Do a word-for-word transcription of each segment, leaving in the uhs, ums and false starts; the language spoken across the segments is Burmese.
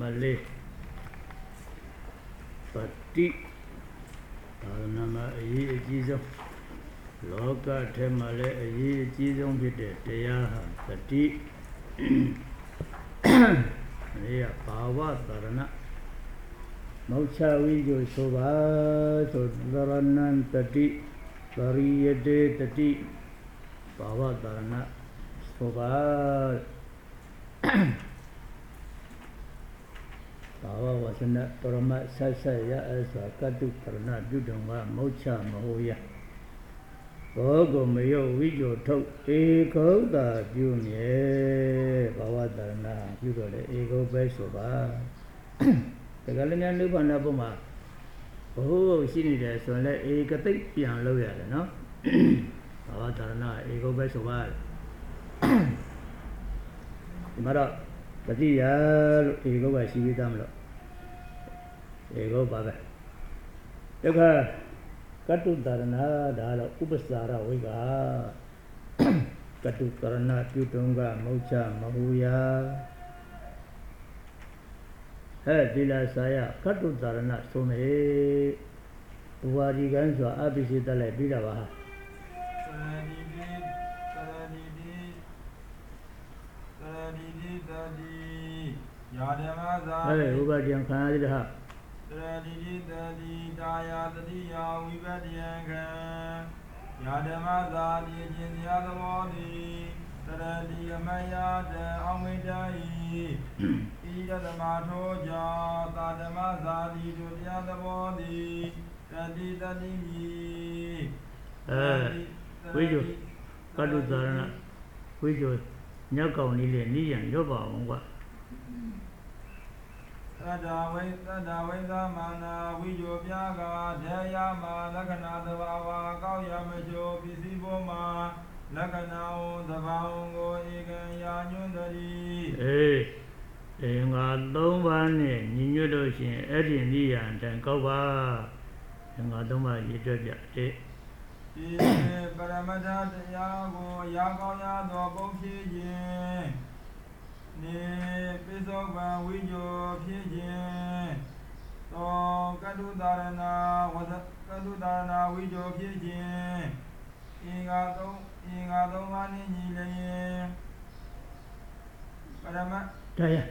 Malay Pati Nama Ayi Jizam Loka Temale Ayi Jizam Vite Teyaha Pati Ria Pawa Tarana Maucha Vijo Soba Sodaranan Tati Pariyade Tati Pawa Tarana Soba Pawa Wasana Parama Sasaya Asa Katu Karna Judanga Maucha Mahoya Bogo Mayo Vijo Tok Eko Da June Pawa Tarana Judole Ego Besoba The Galanian Lupana Boma Oh, she did so let a capic pian lawyer, no? Pawa Tarana Ego Besoba Mara Patia Ego by Sivitamlo Ego Baba Eka Katu Tarana Dala Upasara Wiga Katu Tarana Putunga Mocha Mahuya Hey Dila Saya Katu Tarana Sume Wadi Ganso Abisita Le Bidawa Hey, Ubadian Kanada. Daddy, daddy, Daya, the Dia, we bet Yanka. Yadamaza, the Jinja, the body. Daddy, Maya, the Amidai. Ida the Matoja, Tadamaza, the Julia, the body. Daddy, daddy. Eh, we do. Kadu Tarana. We do. Nyako Nili, Nian, Yoba. Sada Sada Mana Vijobiaga, Jayama, Lakana, the Baba, Kauyamajo, Pisiboma, Lakanao, the Baungo, Egan Yanundari. Eh, Enga Domane, Ninudoshin, Eddie Nian, and Koba, and Adoma, Yitobia. Eh, Paramada, Yago, Yago, Yado, Boki. Ne Pisogba Vijo Pijin So Kadu Darana was a Kadu Darana Vijo Pijin Ingado Ingado Mani Nile Parama Daya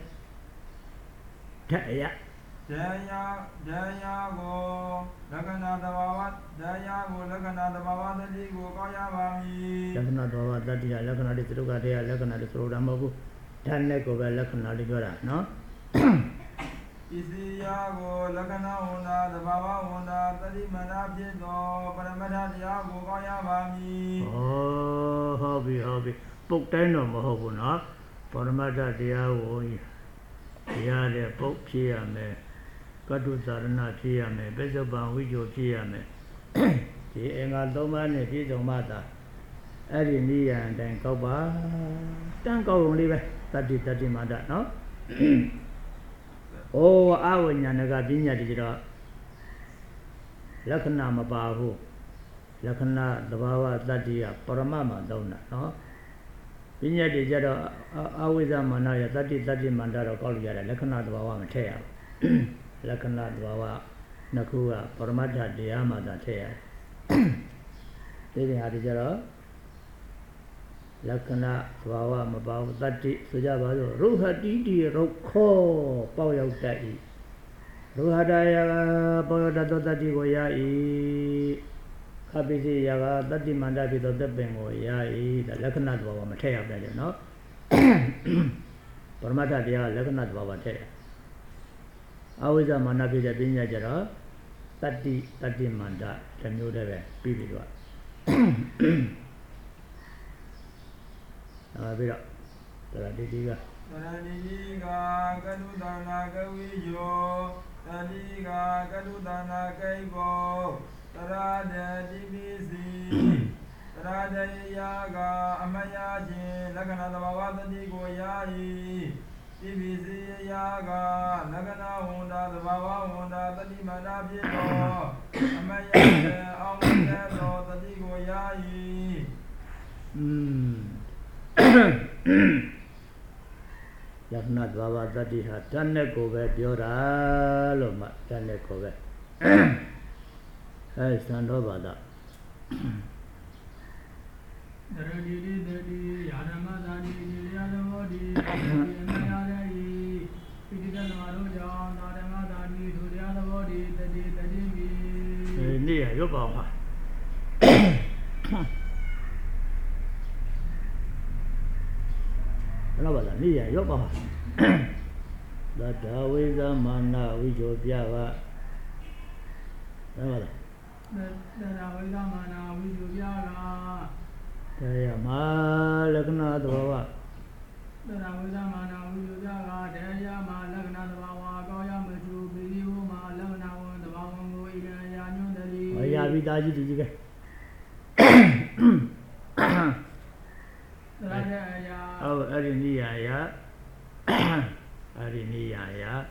Daya Daya Daya Go Lakana Dawat Daya Go Lakana Dawa Dadi Go Kayavami Lakana Dawa Dadi Lakana Dituka Daya Lakana Disurudamu Taneko Lakana Ligora, no? Isiago, Lakana Honda, the Baba Honda, Tadi Manabino, Paramada Diago, Gayavami. Oh, hobby, hobby. Book Dano Mahobuna, Paramada Diago, Yale, Book Chiame, Katu Sarana Chiame, Besoban Vijo Chiame, the Engadoman, Pizomata, Adinia and then Koba. Don't go only way. Tadi tadi mada, no? Oh, awalnya naga binya dijera. Lakana mabahu, lakana dawa tadi ya paramama dauna, no? Binya dijera awalnya mana ya tadi tadi mandara kalau jara lakana dawa macaya, lakana dawa nakua paramada dia mada caya. Jadi hari jara. Lakana Wawa Mabau Tati Sujabado Ruha Didi Roko Pao Tai Ruhadaya Poyodato Tati Goyai Kabisi Yaga Tati Mandapi to the Bengo Yai the Lakana Wawa Matea Belly, no? Permata dia Lakana Wawa Tea Awiza Manabi the Binya Jara Tati Tati Manda Tamu Deve Bibidwa Abira, Taradiga. Taradiga, Gadudana Gavijo, Tadiga, Gadudana Gaibo, Tarada Dibisi, Tarada Yaga, Amayaji, Lagana Wada Digo Yai, Dibisi Yaga, Lagana Honda, the Baba Honda, the Dimana Amayaji, Amado, the Digo Yai. Hmm. Yakna Dvava Tati ha Tanekove Piora Loma Tanekove. Hey, Sandovada. Daradi Dadi Yadama Dadi Yadamodi Yadai Pidita Maruja Nadama Dadi Duriadavodi Dadi Dadi Nia Yoba. Nobala Nia Yoba. The Dawiza Mana Vijobiava. Nobala. The Dawiza Mana Vijobiava. Daya ma lagna dvava. Daya mana vijujaga daya ma lagna dvava gaya maju biyu ma lagna dvava mo ila ya nyundali. Aya bidaji dijige. Daya. Oh, ariniya ya. Ariniya ya.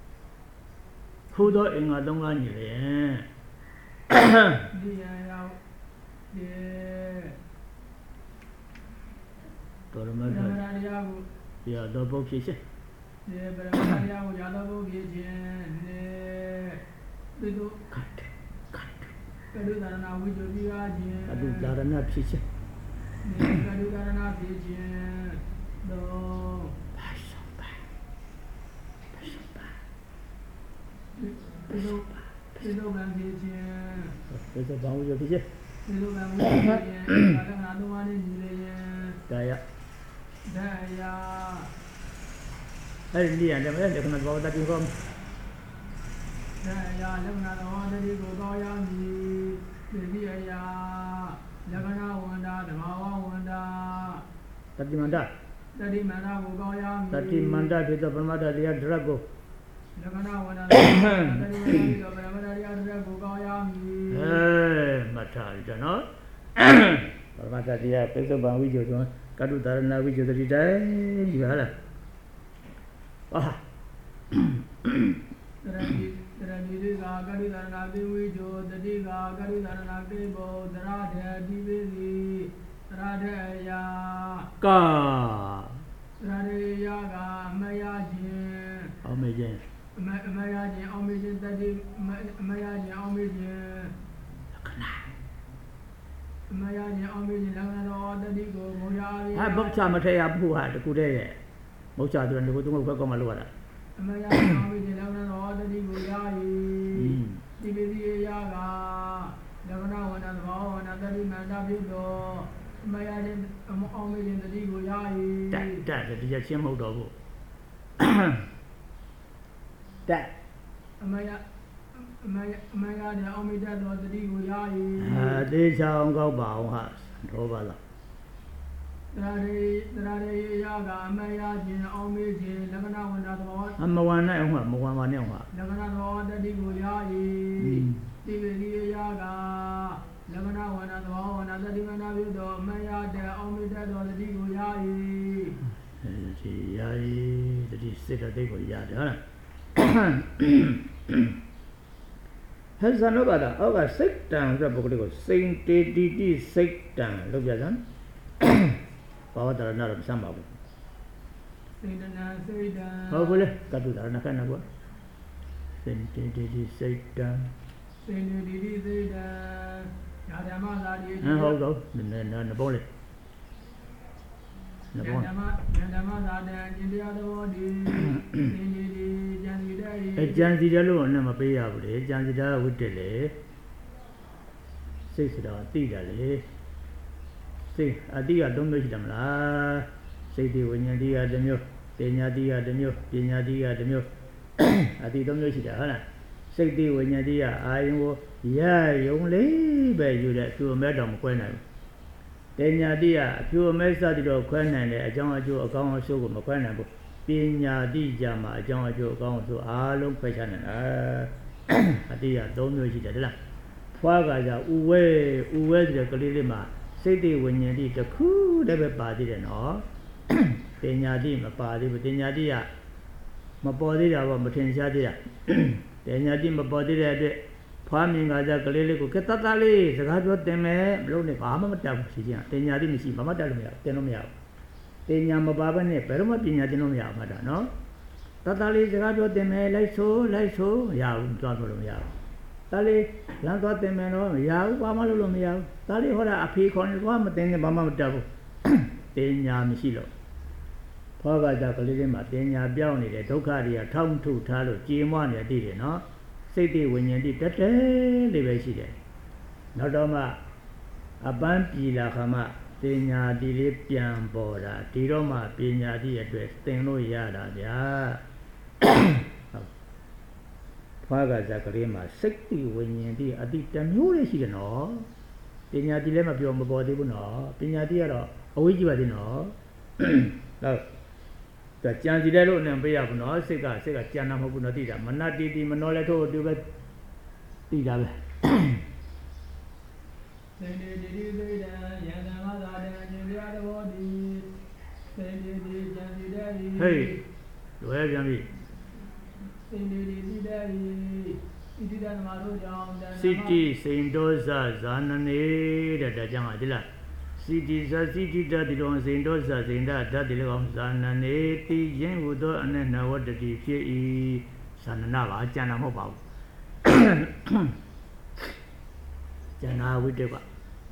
Hudo inga donga ni le. Dia ya. Dia. Paramariya ya do bo phit chin ne paramariya ko ya do bo phit chin ne bidu kat kat kadu dharana vijobiya chin kadu dharana phit chin ne kadu dharana phit chin do pasamba pasamba bidu bidu ban phit chin bidu ban vijo phit chin bidu ban vijo phit chin kada na do ma ni ni le yin daya Daya. Hari ni ada mana? Dia kena bawa tadi kom. Daya, lagna bawa tadi ko kaya ni. Jadi ya, lagna wanda, bawa wanda. Tadi mana? Tadi mana ko kaya ni. Tadi mana kita permada dia drago. Lagna wanda. Tadi mana kita permada dia drago kaya ni. Eh, mata itu no. Permada dia kita bawa video tu. Kadu dharana vijo tadi dai juga lah. Wah. Teradi teradi juga kadu dharana vijo tadi juga kadu dharana vijo terada di beli terada ya. Ka. Terada ya ka maya jin. Ome jin. Maya jin ome jin tadi maya jin ome jin. Kena. Maya ni ome ni lagna ro tadi ko moya ri ha bokcha ma thaya bhu ha taku de ye bokcha tu ne ko tu ko ko ma lo la Maya ni ome ni lagna ro tadi ko ya yi ti be di ya ga lagna wana dwa wana tadi manda pyu do Maya ni ome ni tadi ko ya yi ta ta de ya chin mot do bu ta Maya Maya Maya ni ome da do tadi ko ya yi ha de chang gao ba ong ha do ba la Terade terade ya ga maya jin ome jin lagna wana dwa amma wan na ong ha mo wan ma ne ong ha lagna ro tadi ko ya yi ti be di ya ga lagna wana dwa wana tadi mana pyu do maya de ome da do tadi ko ya yi ji ya yi tadi sit da de ko ya de ha la Hết ra nó bảo là ở cái sách tràng ra bộ cái sinh tê đi đi sách tràng lúc giờ đó có tờ nào làm sao bảo Sedana sedana oh boleh kadu tờ nào cái nào quá sinh tê đi đi sách tràng Sedana di di sedana Yadama la di à không đâu mình nên nên bố lên Yadama Yadama la di India do di di di jani dai e jang si da lo na ma pe ya bu le jang si da wit de le siat sida ti da le siat a ti kaသုံးမျိုးရှိတယ်မလားစိတ်တိဝိညာဉ်တိကတစ်မျိုးပညာတိကတစ်မျိုးပညာတိကတစ်မျိုးအတိသုံးမျိုးရှိတယ်ဟုတ်လားစိတ်တိဝိညာဉ်တိကအာယုံကိုရယုံလေးပဲယူတဲ့အကျိုးအမဲ့တော်မခွဲနိုင်ဘူးပညာတိကအကျိုးအမဲ့စသည်တော့ခွဲနိုင်တယ်အကြောင်းအကျိုးအကောင်းအဆိုးကိုမခွဲနိုင်ဘူးပညာတိကြမှာအကြောင်းအကျိုးအကောင်းအဆိုးအားလုံးခွဲခြားနိုင်တာအတိကသုံးမျိုးရှိတယ်ဟုတ်လားဖွားကကြဥဝဲဥဝဲဆိုတဲ့ကလေးလေးမှာစိတ်တိဝိညာဉ်တိတစ်ခုတည်းပဲပါသေးတယ်နော်ပညာတိမပါသေးဘူးပညာတိကမပေါ်သေးတာပေါ့မထင်ရှားသေးတာပညာတိမပေါ်သေးတဲ့အတွက်ဖွားမြင်ကကြကလေးလေးကိုကဲတတ်တလေးစကားပြောတင်မယ်မလုပ်နဲ့ဘာမှမတတ်ဘူးရှိချင်းပညာတိမရှိဘာမှတတ်လို့မရတင်လို့မရဘူးတင်ညာမပါဘဲနဲ့ဘယ်တော့မှပညာသင်လို့မရမှာဒါနော်တတလေးစကားပြောတင်မယ်လိုက်ဆိုလိုက်ဆိုမရဘူးသွားလို့မရဘူးတလေးလမ်းသွားတင်မယ်တော့မရဘူးဘာမှလုပ်လို့မရဘူးတလေးဟောတာအဖေခေါ်နေသွားမတင်နဲ့ဘာမှမတတ်ဘူးတင်ညာမရှိလို့ဖောကကြကလေးလေးမှာတင်ညာပြောင်းနေတယ်ဒုက္ခတွေကထောင်းထုထားလို့ကြေမွနေတည်တယ်နော်စိတ်တွေဝิญဉ်တိတက်တယ်လေးပဲရှိတယ်နောက်တော့မှအပန်းပြည်လာခါမှပညာတိလေးပြန်ပေါ်တာဒီတော့မှပညာတိအတွက်သင်လို့ရတာဗျာဖွားကစားကလေးမှာစိတ်တိဝิญဉ်တိအတိတမျိုးလေးရှိတယ်နော်ပညာတိလည်းမပြောမပေါ်သေးဘူးနော်ပညာတိကတော့အဝိဇ္ဇပါသေးနော်ဟုတ်ဒါကြံစီတယ်လို့နဲ့ပေးရဘူးနော်စိတ်ကစိတ်ကကြံတာမဟုတ်ဘူးနော်သိတာမနတိတိမနောလည်းထို့တူပဲသိတာပဲသေနေတိတိသေတံယန္တမသာတံအရှင်ဘုရားတော်ဒီသေနေတိကြံစီတဲ့ဟေးလွယ်ပြန်ပြီသေနေတိတိတဲ့ဟေးဣတိတံမာတို့ကြောင့်စိတိစိန်တောဇဇာနနေတဲ့ဒါကြောင့်ဒီလားစိတိဇစိတိတတိတော်စိန်တောဇစိန်တဓာတ်တိလောဇာနနေတိယင်းဟုသောအနနဝတ္တိဖြစ်၏ဇာနနာပါကျန်တာမဟုတ်ပါဘူးကျန်တာဝိတ္တပါ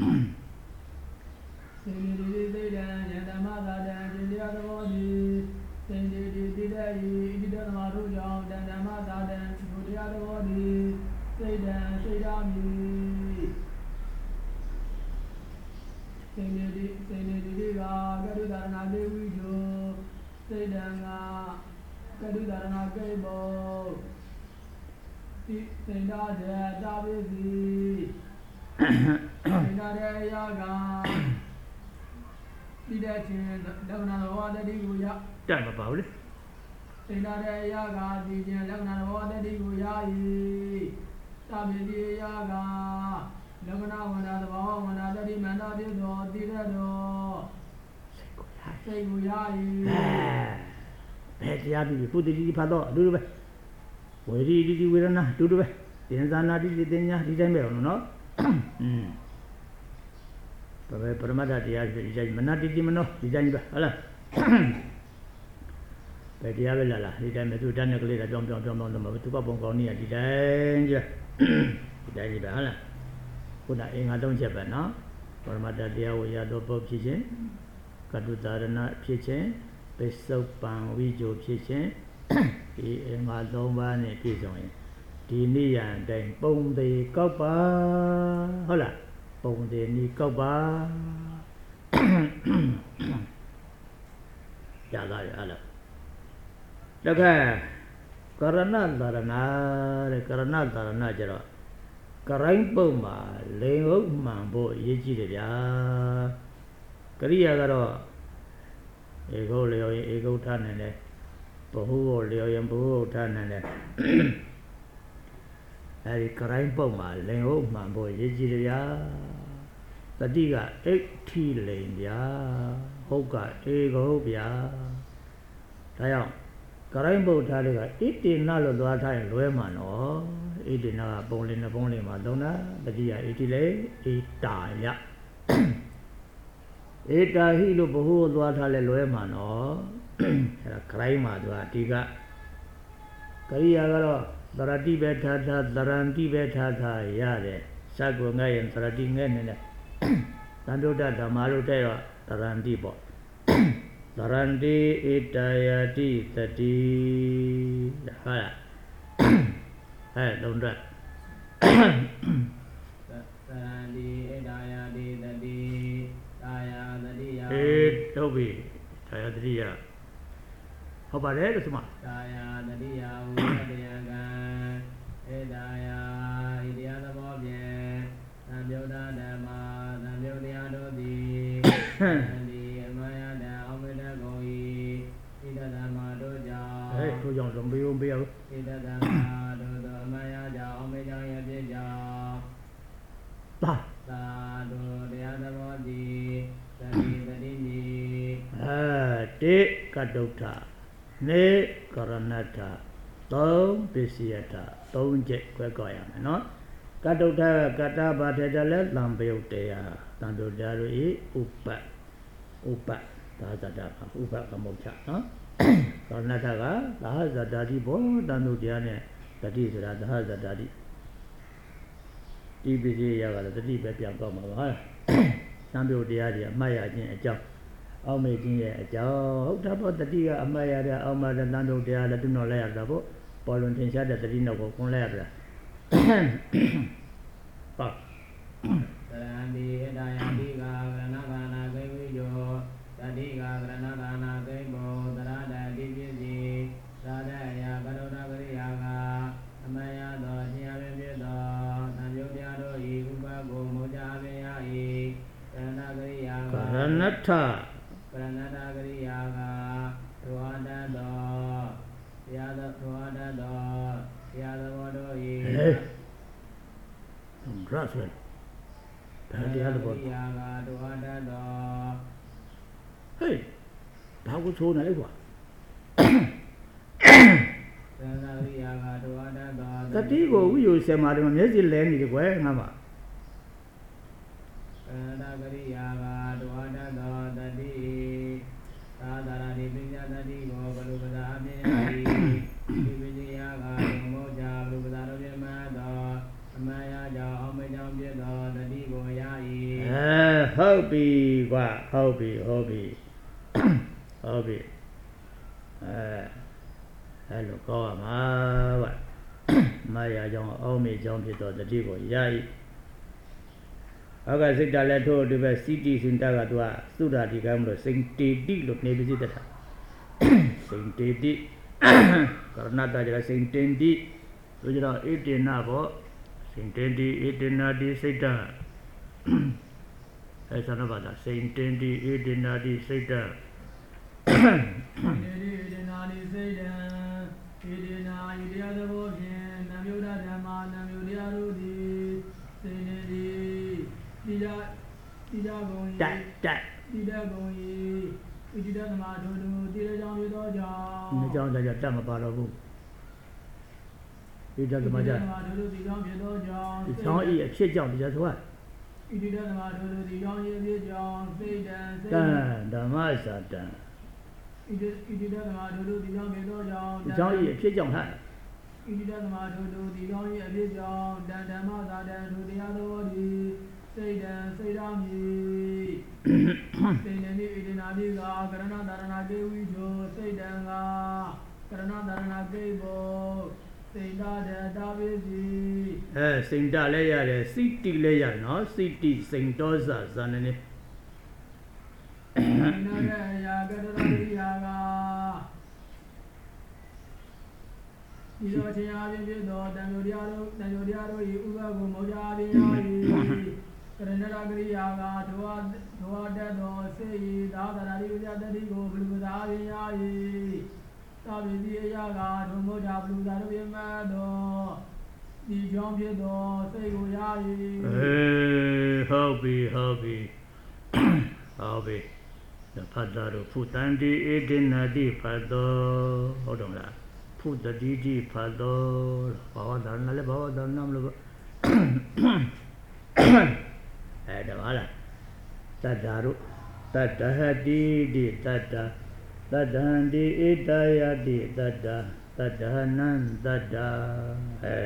သေနေတိသေတံယန္တမသာတံအရှင်ဘုရားတော်ဒီသေနေတိတိတဲ့ဟေးဣတိတံမာတို့ကြောင့်တဏ္ဍမသာတံဘုရားတော်ဒီသေတံသေရမည်သေနေတိသေနေတိကကရုဒါရဏဒေဝိကျောသေတံကကရုဒါရဏကေဘောတိသေန္ဒာဒေတာဝိစီသေန္ဒာရေယာကတိတဲ့ချင်းလက္ခဏာဝါဒတိကိုရတတ်မပါဘူးလေသေန္ဒာရေယာကဒီချင်းလက္ခဏာဝါဒတိကိုရ၏တာမေတိယာကလက္ခဏာဝန္တာသဘောဝန္တာတတိမန္တာပြုသောတိရတော်စိတ်ကိုရ၏ဘယ်တရားပြီပုတ္တိတိဖတ်တော့အတူတူပဲဝေရီတိဝေဒနာအတူတူပဲတင်္ဇာနာတိတင်ညာဒီတိုင်းပဲတော့နော်อืมဘယ်ပရမတ္ထတရားဒီတိုင်းမနတိတိမနောဒီတိုင်းပဲဟုတ်လားဘယ်တရားပဲလာလာဒီတိုင်းပဲသူတန်းတဲ့ကလေးကပြောင်းပြောင်းပြောင်းပြောင်းတော့သူကပုံကောင်းနေရဒီတိုင်းကျဒီတိုင်းပဲဟုတ်လားခုနအင်္ဂါသုံးချက်ပဲနော်ပရမတ္ထတရားဝေရတော့ပေါ့ဖြစ်ခြင်းကတုသာရဏဖြစ်ခြင်းပိစုပံဝိဇ္ဇိုဖြစ်ခြင်းဒီအင်္ဂါသုံးပါးနဲ့ပြည့်စုံရင်ဒီနိယံတိုင်းပုံသေးကောက်ပါဟုတ်လားပုံသေးနီးကောက်ပါရတာရလားတခါကရဏသာရဏတဲ့ကရဏသာရဏကျတော့ကရိုင်းပုံမှာလိန်ဟုတ်မှန်ဖို့အရေးကြီးတယ်ဗျာကရိယာကတော့ဧကုလျော်ရင်ဧကုထနိုင်တယ်ဘဟုကိုလျော်ရင်ဘဟုထနိုင်တယ်အဲဒီကရိုင်းပုံမှာလိန်ဟုတ်မှန်ဖို့အရေးကြီးတယ်ဗျာတတိကအိဋ္ဌိလိန်ဗျာဟုတ်ကဧကုဗျာဒါကြောင့်ကရိုင်းပုံထားတွေကဣတိနလို့သွားထားရင်လွဲမှာနော်ဣတိနကပုံလေးနှစ်ပုံလေးမှာသုံးတာတတိယဣတိလေဣတာယဣတာဟိလို့ဘဟုသွားထားလဲလွဲမှာနော်အဲဒါခိုင်းမှာသူကအတိကကရိယာကတော့သရတိပဲထားထားသရန္တိပဲထားထားရတယ်စက္ကုငဲ့ရင်သရတိငဲ့နေတယ်သံတုဒ္ဒဓမ္မလို့တဲ့တော့သရန္တိပေါ့သရန္တိဣတာယတိတတိဟုတ်လားအဲသုံးတော့သရန္တိဣတာယတိတတိတာယတတိယအေးဟုတ်ပြီတာယတတိယဟုတ်ပါတယ်လို့ဆိုမှာတာယတတိယဝိတယကံဣတာယဣတရားသဘောဖြင့်သံယုတ်ဓမ္မသံယုတ်တရားတို့သည်ဒီအမယတံအောင်မေတ္တကုန်၏ဣတဓမ္မတို့ကြောင့်ဟဲ့တို့ကြောင့်လုံးပေးအောင်ပေးအောင်ဣတဓမ္မတို့သောအမယကြောင့်အောင်မေတ္တရပြည့်ကြောင့်သာသာတို့တရားသဘောသည်သတိတတိနိအဲတိကတုဋ္ဌနေကရဏတ္ထသုံးပစ္စယတ္ထသုံးချက်ခွဲကြရမယ်နော်ကတုဋ္ဌကတ္တဘာထေတလည်းသံပယုတ်တရားသံတုတရားတို့ဤဥပ္ပဥပ္ပဒါဇတာဥပကမောချနော်ကောဏထကဒါဇတာတိဘောတန်တို့တရားနဲ့တတိဆိုတာဒါဇတာတိဒီပစ္စည်းရကလည်းတတိပဲပြန်ကောက်မှာပါဟာသံပြုတ်တရားတွေအမှတ်ရခြင်းအကြောင်းအောက်မေ့ခြင်းရဲ့အကြောင်းဟုတ်တာပေါ့တတိကအမှတ်ရတဲ့အောက်မှာတဲ့သံပြုတ်တရားလည်းသူ့နော်လိုက်ရတာပေါ့ပေါ်လွန်ထင်ရှားတဲ့တတိနောက်ကိုခွန်လိုက်ရတာပါသရံဒီအတယံဒီကာကရဏကာနာကိဝိယောတတိကာကရဏကာနာကိဘောသရတတိပစ္စည်းသာဒယကရုဏကရိယာကအမယသောအရှင်အပြည့်သောသံယုတ်တရားတို့ဤဥပကိုမောကြပင်ရ၏ကရဏကရိယာကရဏထကရဏတကရိယာကဒဝတတ်သောတရားသောဒဝတတ်သောတရားသောတို့ဤဟဲ့ရဆွေဒါတရားတော်ကရိယာကဒဝတတ်သောဟေးဘာကိုချိုးနေလဲကွာသံဃာရိယာကဒဝတတ်သောတတိကိုဝိယုဆယ်မှာတော့မျက်စိလဲနေတယ်ကွယ်ငါမှာသံဃာကရိယာကဒဝတတ်သောတတိသာသရာတိပညာတတိကိုဘလူပဇာအပြည့်၏ဒီပစ္စည်းကမောကြဘလူပဇာတို့ပြမသောအမယကြောင့်အမေကြောင့်ပြသောတတိကိုရ၏အဲဟုတ်ပြီကွာဟုတ်ပြီဟုတ်ပြီဟုတ်ပြီအဲအဲ့လိုကောင်းပါမှာဗျမာယာကြောင့်အောင်းမေကြောင့်ဖြစ်သောတတိကိုရ၏ဟောကစိတ်တလည်းထို့ဒီပဲစီတီစင်တကသူကသုဒ္ဓတိကံမလို့စိန်တေတိလို့နေပစ္စည်းတတ်တာစိန်တေတိကရဏတကြစိန်တင်တိဆိုကြတော့ဧတေနပေါ့စိန်တင်တိဧတေနာတိစိတ်တအဲဆန္ဒပါတာစိန်တင်တိဧတေနာတိစိတ်တနေဒီဧတေနာတိစိတ်တံဧတေနာဤတရားသဘောဖြင့်နံယုဒဓမ္မာနံယုတရားတို့သည်စိတ်နေသည်တိယတိယဂုံဤတက်တက်တိယဂုံဤဣတိတသမတို့တို့တိရကြောင့်ရသောကြောင့်ဒီကြောင့်ကြတက်မပါတော့ဘူးဣတိတသမကြတို့တို့ဒီကြောင့်ဖြစ်သောကြောင့်ဒီကြောင့်ဤအဖြစ်ကြောင့်တရားဆိုတာဣတိတသမတို့တို့ဒီကြောင့်ရအဖြစ်ကြောင့်စိတ်တံစိတ်တံဓမ္မစာတံဣတိဣတိတသမတို့တို့ဒီကြောင့်ဖြစ်သောကြောင့်ဒီကြောင့်ဤအဖြစ်ကြောင့်ဟာဣတိတသမတို့တို့ဒီကြောင့်ရအဖြစ်ကြောင့်တံဓမ္မစာတံတို့တရားတော်ဒီစိတ်တံစိတ်တော်မီစိတ်နေနိဣတိနာတိကကရဏတရဏကေဝိဇောစိတ်တံကကရဏတရဏကေဘောစိတ်တာတတာပစ္စည်းအဲစိတ်တလည်းရတယ်စိတိလည်းရတယ်နော်စိတိစိတ်တော်စာဇာနေနေနာရယာကတရတိယာကဒီလိုချင်းအားဖြင့်ဖြစ်သောတန်ယုတရားတို့တန်ယုတရားတို့ဤဥပ္ပကိုမောကြပင်ရ၏ကရဏရကရိယာကဒဝဒဝတတ်သောစေဤသာသနာရိယတတိကိုဘလူသာပင်ရ၏သာပင်ဒီအရာကဒုမောကြဘလူသာတို့ပြမသောဒီကြောင့်ဖြစ်သောစိတ်ကိုရ၏အေးဟုတ်ပြီဟုတ်ပြီဟုတ်ပြီဖတ်တာတို့ဖုတန်တိဧတိနာတိဖတ်တော်ဟုတ်တော့လားဖုတတိတိဖတ်တော်ဘာဝဒါနလည်းဘာဝဒါနမလို့အဲဒါပါလားတတ္တာတို့တတ္တဟတိတိတတ္တာတတ္တဟံတိဧတယတိတတ္တာတတ္တဟနံတတ္တာအဲ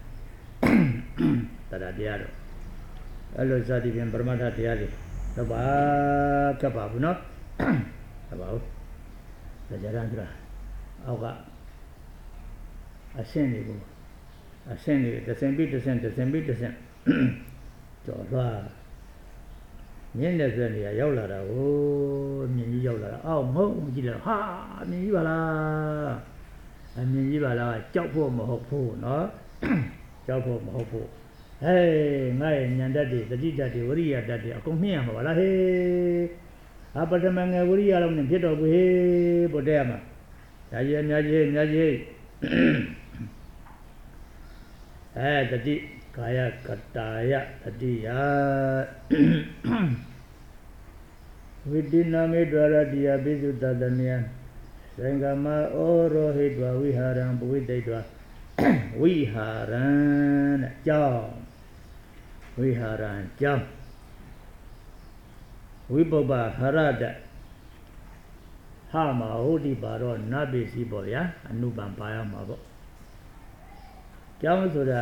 တတ္တတရားတို့အဲ့လိုစသည်ဖြင့်ပရမတ္ထတရားတွေတော့ဘာကပ်ပါဘူးနော်ဟုတ်ပါဘူးဒါကြရန်ဆိုတာအောက်ကအရှင်းတွေကိုအရှင်းတွေတစ်စင်ပြီးတစ်စင်တစ်စင်ပြီးတစ်စင်ကျော်သွားမြင့်တဲ့ဆက်နေရရောက်လာတာဟိုမြင့်ကြီးရောက်လာတာအောက်မဟုတ်ကြည့်လိုက်ဟာမြင့်ကြီးပါလားအမြင့်ကြီးပါလားကြောက်ဖို့မဟုတ်ဘူးနော်ကြောက်ဖို့မဟုတ်ဘူးဟေးငါရဲ့ဉာဏ်တတ်တွေတတိတတ်တွေဝရိယတတ်တွေအကုန်မြင့်ရမှာပါလားဟေးအပထမငယ်ဝရိယလုံးနဲ့ဖြစ်တော့ဘူးဟေးပို့တဲ့မှာဒါကြီးအများကြီးအများကြီးအဲတတိကာယကတာယတတိယဝိတိနာမေဒဝရတိယပိစုတတနယသင်္ကမဩရောဟိတဝဝိဟာရံပဝိတိတဝဝိဟာရံတဲ့ကြောင်းဝိဟာရံကြောင်းဝိပုပ္ပဟရတ ha ma hodi baro nabi si bo ya anu ban pa ya ma boကြောင်းဆိုတာ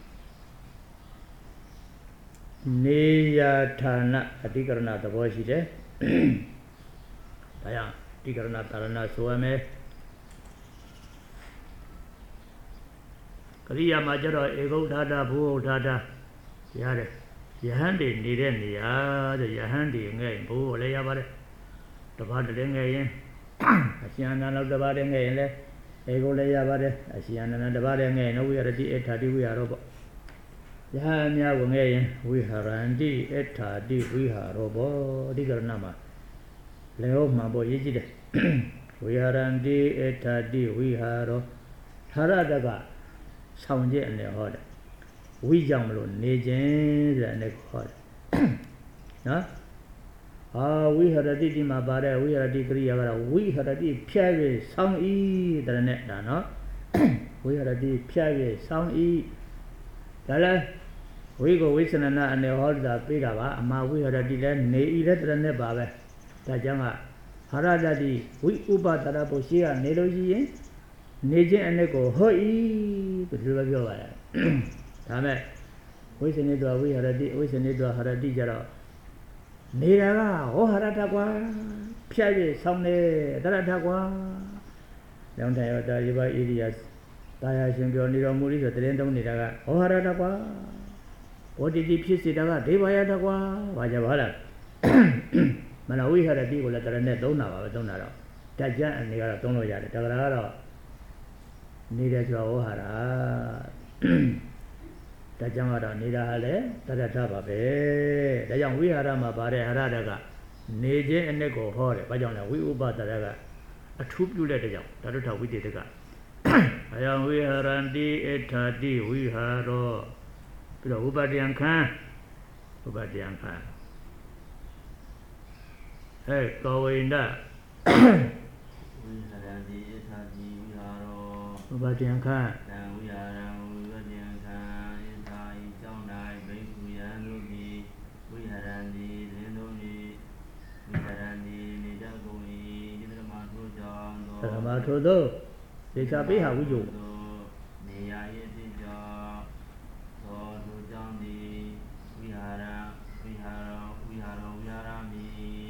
နေရဌာနအဓိကရဏသဘောရှိတယ်ဒါကြောင့်အဓိကရဏတာရဏဆိုရမယ်ကရိယာမှာကျတော့ဧကုဋ္ဌာတာဘုဟုတ်ဌာတာရတယ်ယဟန်တွေနေတဲ့နေရာတဲ့ယဟန်တွေငဲ့ဘိုးလည်းရပါတယ်တပါးတည်းငဲ့ရင်အရှင်အနန္ဒတပါးတည်းငဲ့ရင်လည်းဧကုလည်းရပါတယ်အရှင်အနန္ဒတပါးတည်းငဲ့ရင်ဝိရတိအထာတိဝိဟာရောပေါ့ယဟန်များကိုငဲ့ရင်ဝိဟာရန္တိအထာတိဝိဟာရောပေါ့အဓိကရဏမှာလည်းဟုတ်မှာပေါ့ရေးကြည့်တယ်ဝိဟာရန္တိအထာတိဝိဟာရောထာရတကဆောင်ကျက်အနေဟောတယ်ဝိကြောင့်မလို့နေခြင်းတဲ့အနေဟောတယ်နော်အာဝိဟရတိဒီမှာပါတဲ့ဝိဟရတိကရိယာကတော့ဝိဟရတိဖြတ်၍ဆောင်းဤတဲ့နဲ့ဒါနော်ဝိဟရတိဖြတ်၍ဆောင်းဤဒါလည်းဝိကိုဝိသနနာအနေဟောတာပြေးတာပါအမှာဝိဟရတိလည်းနေဤလည်းတဲ့နဲ့ပါပဲဒါကြောင့်ကဟာရတတိဝိဥပဒရပုရှိကနေလို့ရှိရင်နေခြင်းအနေကိုဟောဤဘယ်လိုပြောပါလဲဒါမဲ့ဝိသနေတောဝိဟရတိဝိသနေတောဟရတိကြတော့နေတာကဟောဟရတကွာဖြတ်၍ဆောင်းနေတရထကွာလောင်းတယ်တာရိပါဣရိယတာယာရှင်ပြောနေတော်မူလိဆိုတရင်သုံးနေတာကဟောဟရတကွာဘောတိတိဖြစ်စေတာကဒေဝယတကွာဘာကြပါလားမနဝိဟရတိကိုလည်းတရနဲ့သုံးတာပါပဲသုံးတာတော့ဓာတ်ကြအနေကတော့သုံးလို့ရတယ်တကယ်ကတော့နေတယ်ဆိုတော့ဟောဟာတာဒါကြောင့်ကတော့နေတာဟာလည်းတရထပါပဲဒါကြောင့်ဝိဟာရမှာပါတဲ့ဟာရတကနေခြင်းအနှစ်ကိုဟောတယ်ဘာကြောင့်လဲဝိဥပဒရကအထူးပြုတဲ့ကြောင့်ဓာတုထဝိတေတကအယံဝိဟာရန္တိအထာတိဝိဟာရောပြီးတော့ဥပတယံခံဥပတယံခံဟဲ့ကောဝိန္ဒဝိဟာရန္တိအထာတိဝိဟာရောဥပတယံခံတံဝိဟာရံဝိပတယံခံယထာဤကြောင့်၌ဘိက္ခုယံတို့သည်ဝိဟာရန္တိသင်တို့သည်ဝိဟာရန္တိနေတတ်ကုန်၏ဒီဓမ္မထို့ကြောင့်သောဓမ္မထို့သောဒေချာပိဟာဝိယုနေရာ၏အဖြစ်ကြောင့်သောထို့ကြောင့်သည်ဝိဟာရဝိဟာရောဝိဟာရောဝိဟာရမိ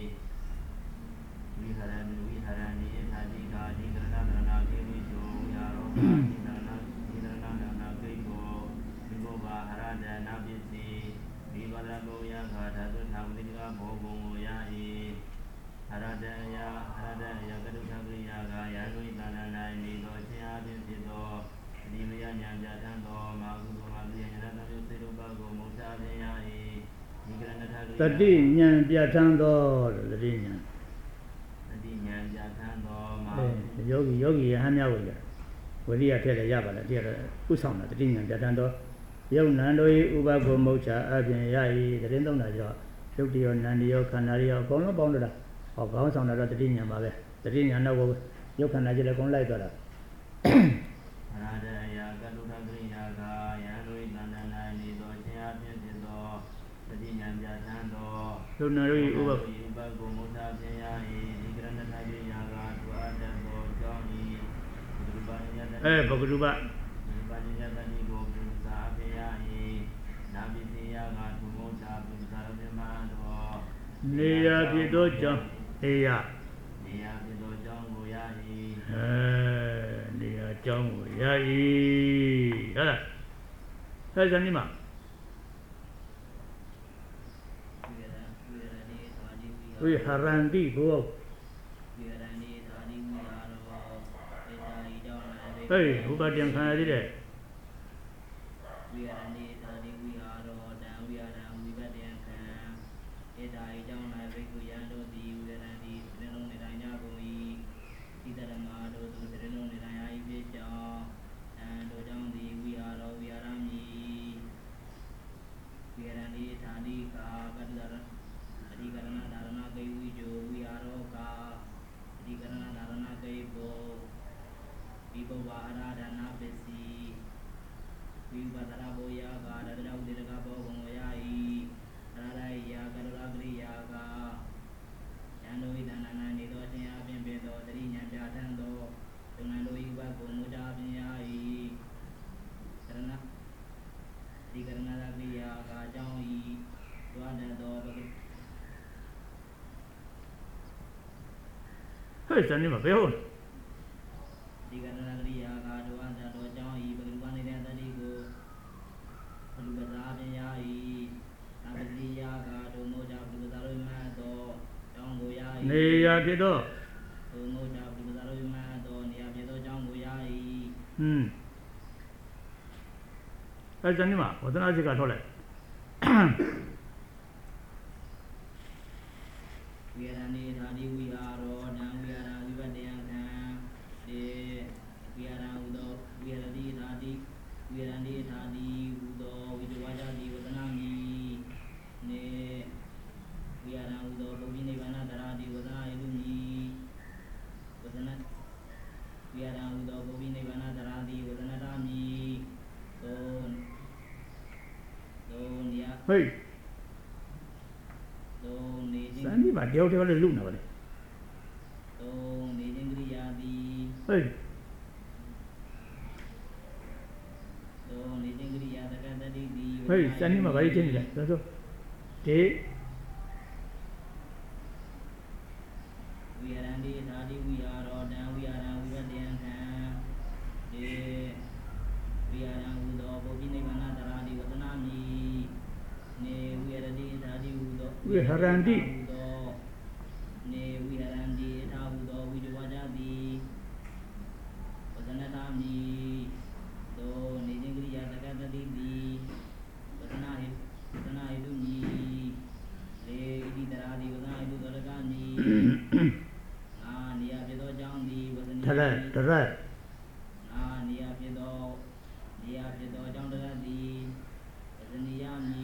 ဝိဟာရန္တိဝိဟာရန္တိအထာတိကာတိကရဏကရဏကေဝိဇောဝိဟာရောကာတိကရဏကိရဏနာကိဘောဝိဘောဘာဟရဒနာပစ္စည်းဝိပါဒဘောယခာဓာတုထာဝိတိကဘောဘုံကိုရ၏ဟရဒယဟရဒယကတုထကရိယာကယာနုဣတန္တ၌နေသောခြင်းအပြင်ဖြစ်သောဒီမယညာပြဋ္ဌာန်းသောမာကုသောမာပြဉ္ဇဏသံယုသေရုပကိုမုတ်ချခြင်းရ၏ဒီကရဏထကရိယာတတိညာပြဋ္ဌာန်းသောတတိညာတတိညာပြဋ္ဌာန်းသောမာယောဂီယောဂီယဟန်များဝင်ကြဝိရိယထက်လည်းရပါလားတရားဥဆောင်တာတတိညာပြဋ္ဌာန်းသောယုတ်နံတို့၏ဥပကိုမုတ်ချအပြင်ရ၏တရင်သုံးတာကြောင့်ယုတ်တရောနန္ဒီရောခန္ဓာရောအကုန်လုံးပေါင်းတာဟောကောင်းဆောင်တာတော့တတိညာပါပဲတတိညာတော့ယုတ်ခန္ဓာကြီးလည်းအကုန်လိုက်သွားတာအရာဒယကတုထကရိယာကယံတို့၏တဏ္ဍာ၌နေသောခြင်းအပြင်ဖြစ်သောတတိညာပြဋ္ဌာန်းသောယုတ်နံတို့၏ဥပဥပကိုမုတ်ချခြင်းရ၏ဒီကရဏထကရိယာကသူအတ္တသောကြောင့်၏ဘုဒ္ဓဘာသာအဲဘဂရုပဘုဒ္ဓဘာသာတတိကိုပြုစာအပြင်ရ၏နာပိစီယကသူမုတ်ချပြုစာရမြမသောနေရာဖြစ်သောကြောင့်နေရာနေရာဖြစ်သောကြောင့်ကိုရ၏အဲနေရာကြောင့်ကိုရ၏ဟုတ်လားဆက်စနေမှာဝိဟာရန္တိဘုဟဟေးဥပတံခံရသေးတယ်ဝိဟာရန္တိသာတိဝိဟာရောတံဝိဟာရံဝိပတယံခံဧတာဤကြောင့်၌ဘိက္ခုယံတို့သည်ဝိဟာရန္တိသင်္လုံးနေတိုင်းကြကုန်၏ဤတရမတို့သူသင်္လုံးနေတိုင်း၏ဖြစ်ကြောင်းတံတို့ကြောင့်သည်ဝိဟာရောဝိဟာရမည်ဝိဟာရန္တိသာတိကာကတ္တရအဓိကရဏဒါရဏကေဝိဇောဝိဟာရောကာအဓိကရဏဒါရဏကေဘောဝိဘောဘာဟရဒနာပစ္စည်းဝိပဒရာဘောယကာဓာတရဝိတကဘောဘုံဝယဤအရရယကရလကရိယာကယံတို့ဤတဏ္ဍာနာနေသောခြင်းအပြင်ပေသောတဲ့စံနေမှာဘယ်ဟုတ်ဒီကရဏဂရိယာကာဒဝါဇာတော်ကြောင့်ဤပဂလူပနေတဲ့တတိကိုပလူပဇာပင်ယာဤသာပတိယာကာဒုမောကြောင့်ပလူပဇာတို့မှတော့ကြောင့်ကိုယာဤနေရဖြစ်တော့ဒုမောကြောင့်ပလူပဇာတို့မှတော့နေရဖြစ်တော့ကြောင့်ကိုယာဤဟွန်းအဲစံနေမှာဝဒနာစိတ်ကထောက်လိုက်ဝိရဏိဓာတိဝိဟာရောနံဝိဟာရဝိပတ္တယံခံတေဝိဟာရဟုသောဝိဟာရတိဓာတိဝိဟာရဏိဓာတိဟုသောဝိတဝါကြတိဝဒနာမိနေဝိဟာရဟုသောပုပ္ပိနိဗ္ဗာန်တရာတိဝဒနာယုမိဝဒနာဝိဟာရဟုသောပုပ္ပိနိဗ္ဗာန်တရာတိဝဒနာတမိသောသောနိယဟေးစံဒီမှာတယောက်တယောက်လည်းလူနာပါလေသုံးနေခြင်းကရိယာတိဟေးသုံးနေခြင်းကရိယာတက္ကတတိတိဟေးစံဒီမှာဘာကြီးချင်းနေလဲဆိုဆိုဒီဝိရဏိဓာတိဝိဟာရောတံဝိဟာရဝိပတ္တယံခံဒီဝိဟာရဟုသောပုပ္ပိနိဗ္ဗာန်တရာတိဝဒနာမိနေဝိရဏိဓာတိဟုသောဝိဟာရန္တိနေဝိဟရန္တိထာဟုသောဝိတဝါကြတိဝဒနတာမိသောနေခြင်းကရိယာတက္ကတတိတိဝဒနာဟိဝဒနာဟိတုမိလေဣတိတရာတိဝဒနာဟိတုသောရကမိအာနိယဖြစ်သောကြောင့်ဒီဝဒနိတရတရအာနိယဖြစ်သောနိယဖြစ်သောကြောင့်တရတိဝဒနိယမိ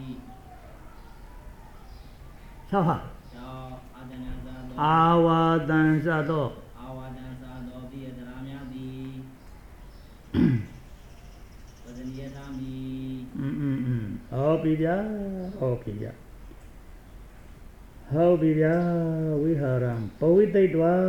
ဆောဟာအာဝါတံစသောအာဝါတံစသောပိယတရာမြတ်တိဝဇနိယသာမိอืมอืมอืมဟောပြီဗျာဟောပြီဗျာဟောပြီဗျာဝိဟာရံပဝိသိတဝါ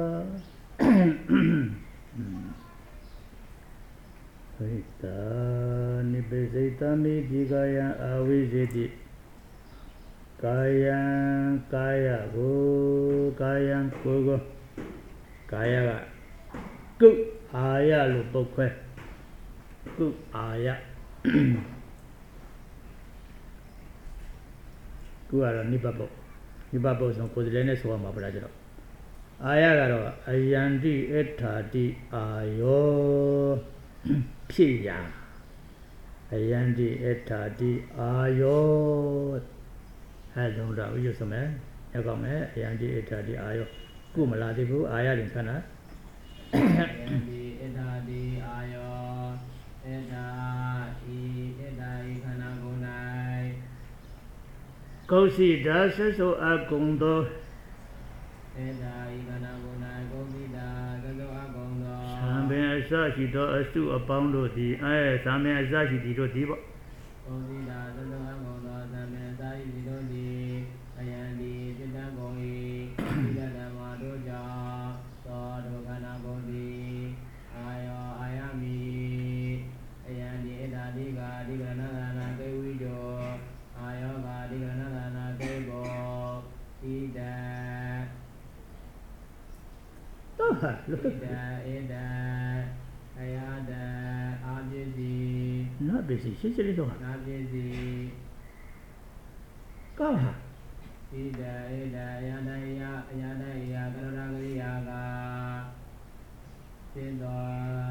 ဟိတာနိပိစိတမိဒီကယံအာဝိဇိတိကာယံကာယကိုကာယံကိုကိုကာယကကုအာယလို့ပုတ်ခွဲကုအာယကုကတော့နိဗ္ဗပုတ်နိဗ္ဗပုတ်ဆိုကိုယ်စလဲနဲ့ဆိုရမှာပြလားကျတော့အာယကတော့အယန္တိအထာတိအာယောဖြစ်ရာအယန္တိအထာတိအာယောအဲလုံးတော့ဥစ္စာမယ်ရောက်ကောင်းမယ်အယံဒီအထာဒီအာယောကုမလာသေးဘူးအာရရင်ခဏအယံဒီအထာဒီအာယောအထာဤအထာဤခန္ဓာကိုယ်၌ကောစီဒါဆဆိုအကုံသောအထာဤခန္ဓာကိုယ်၌ကောစီဒါသသောအကုံသောသံပင်အစရှိသောအစုအပေါင်းတို့သည်အဲသံပင်အစရှိသည်တို့သည်ပေါ့ကောစီဒါသသောအကုံသောသံပင်အစရှိသည်တို့သည်အယံဒီจิตတံကိုဤဒီကဓမ္မတို့ကြောင့်သောဒုက္ခနာကိုသည်အာယောအာယမိအယံဒီအထာဒီကာဒီကရဏသာနာကေဝိတောအာယောကာဒီကရဏသာနာကေဘောဣဒံတော့ဟာဣဒံဣဒံအယဒံအာပစ္စည်းနာပစ္စည်းရှင်းရှင်းလေးတော့နာပစ္စည်းကောင်းဟာဣဒံဣဒံအယဒံယအယဒံယကရဏဂရိယာကသင်တော်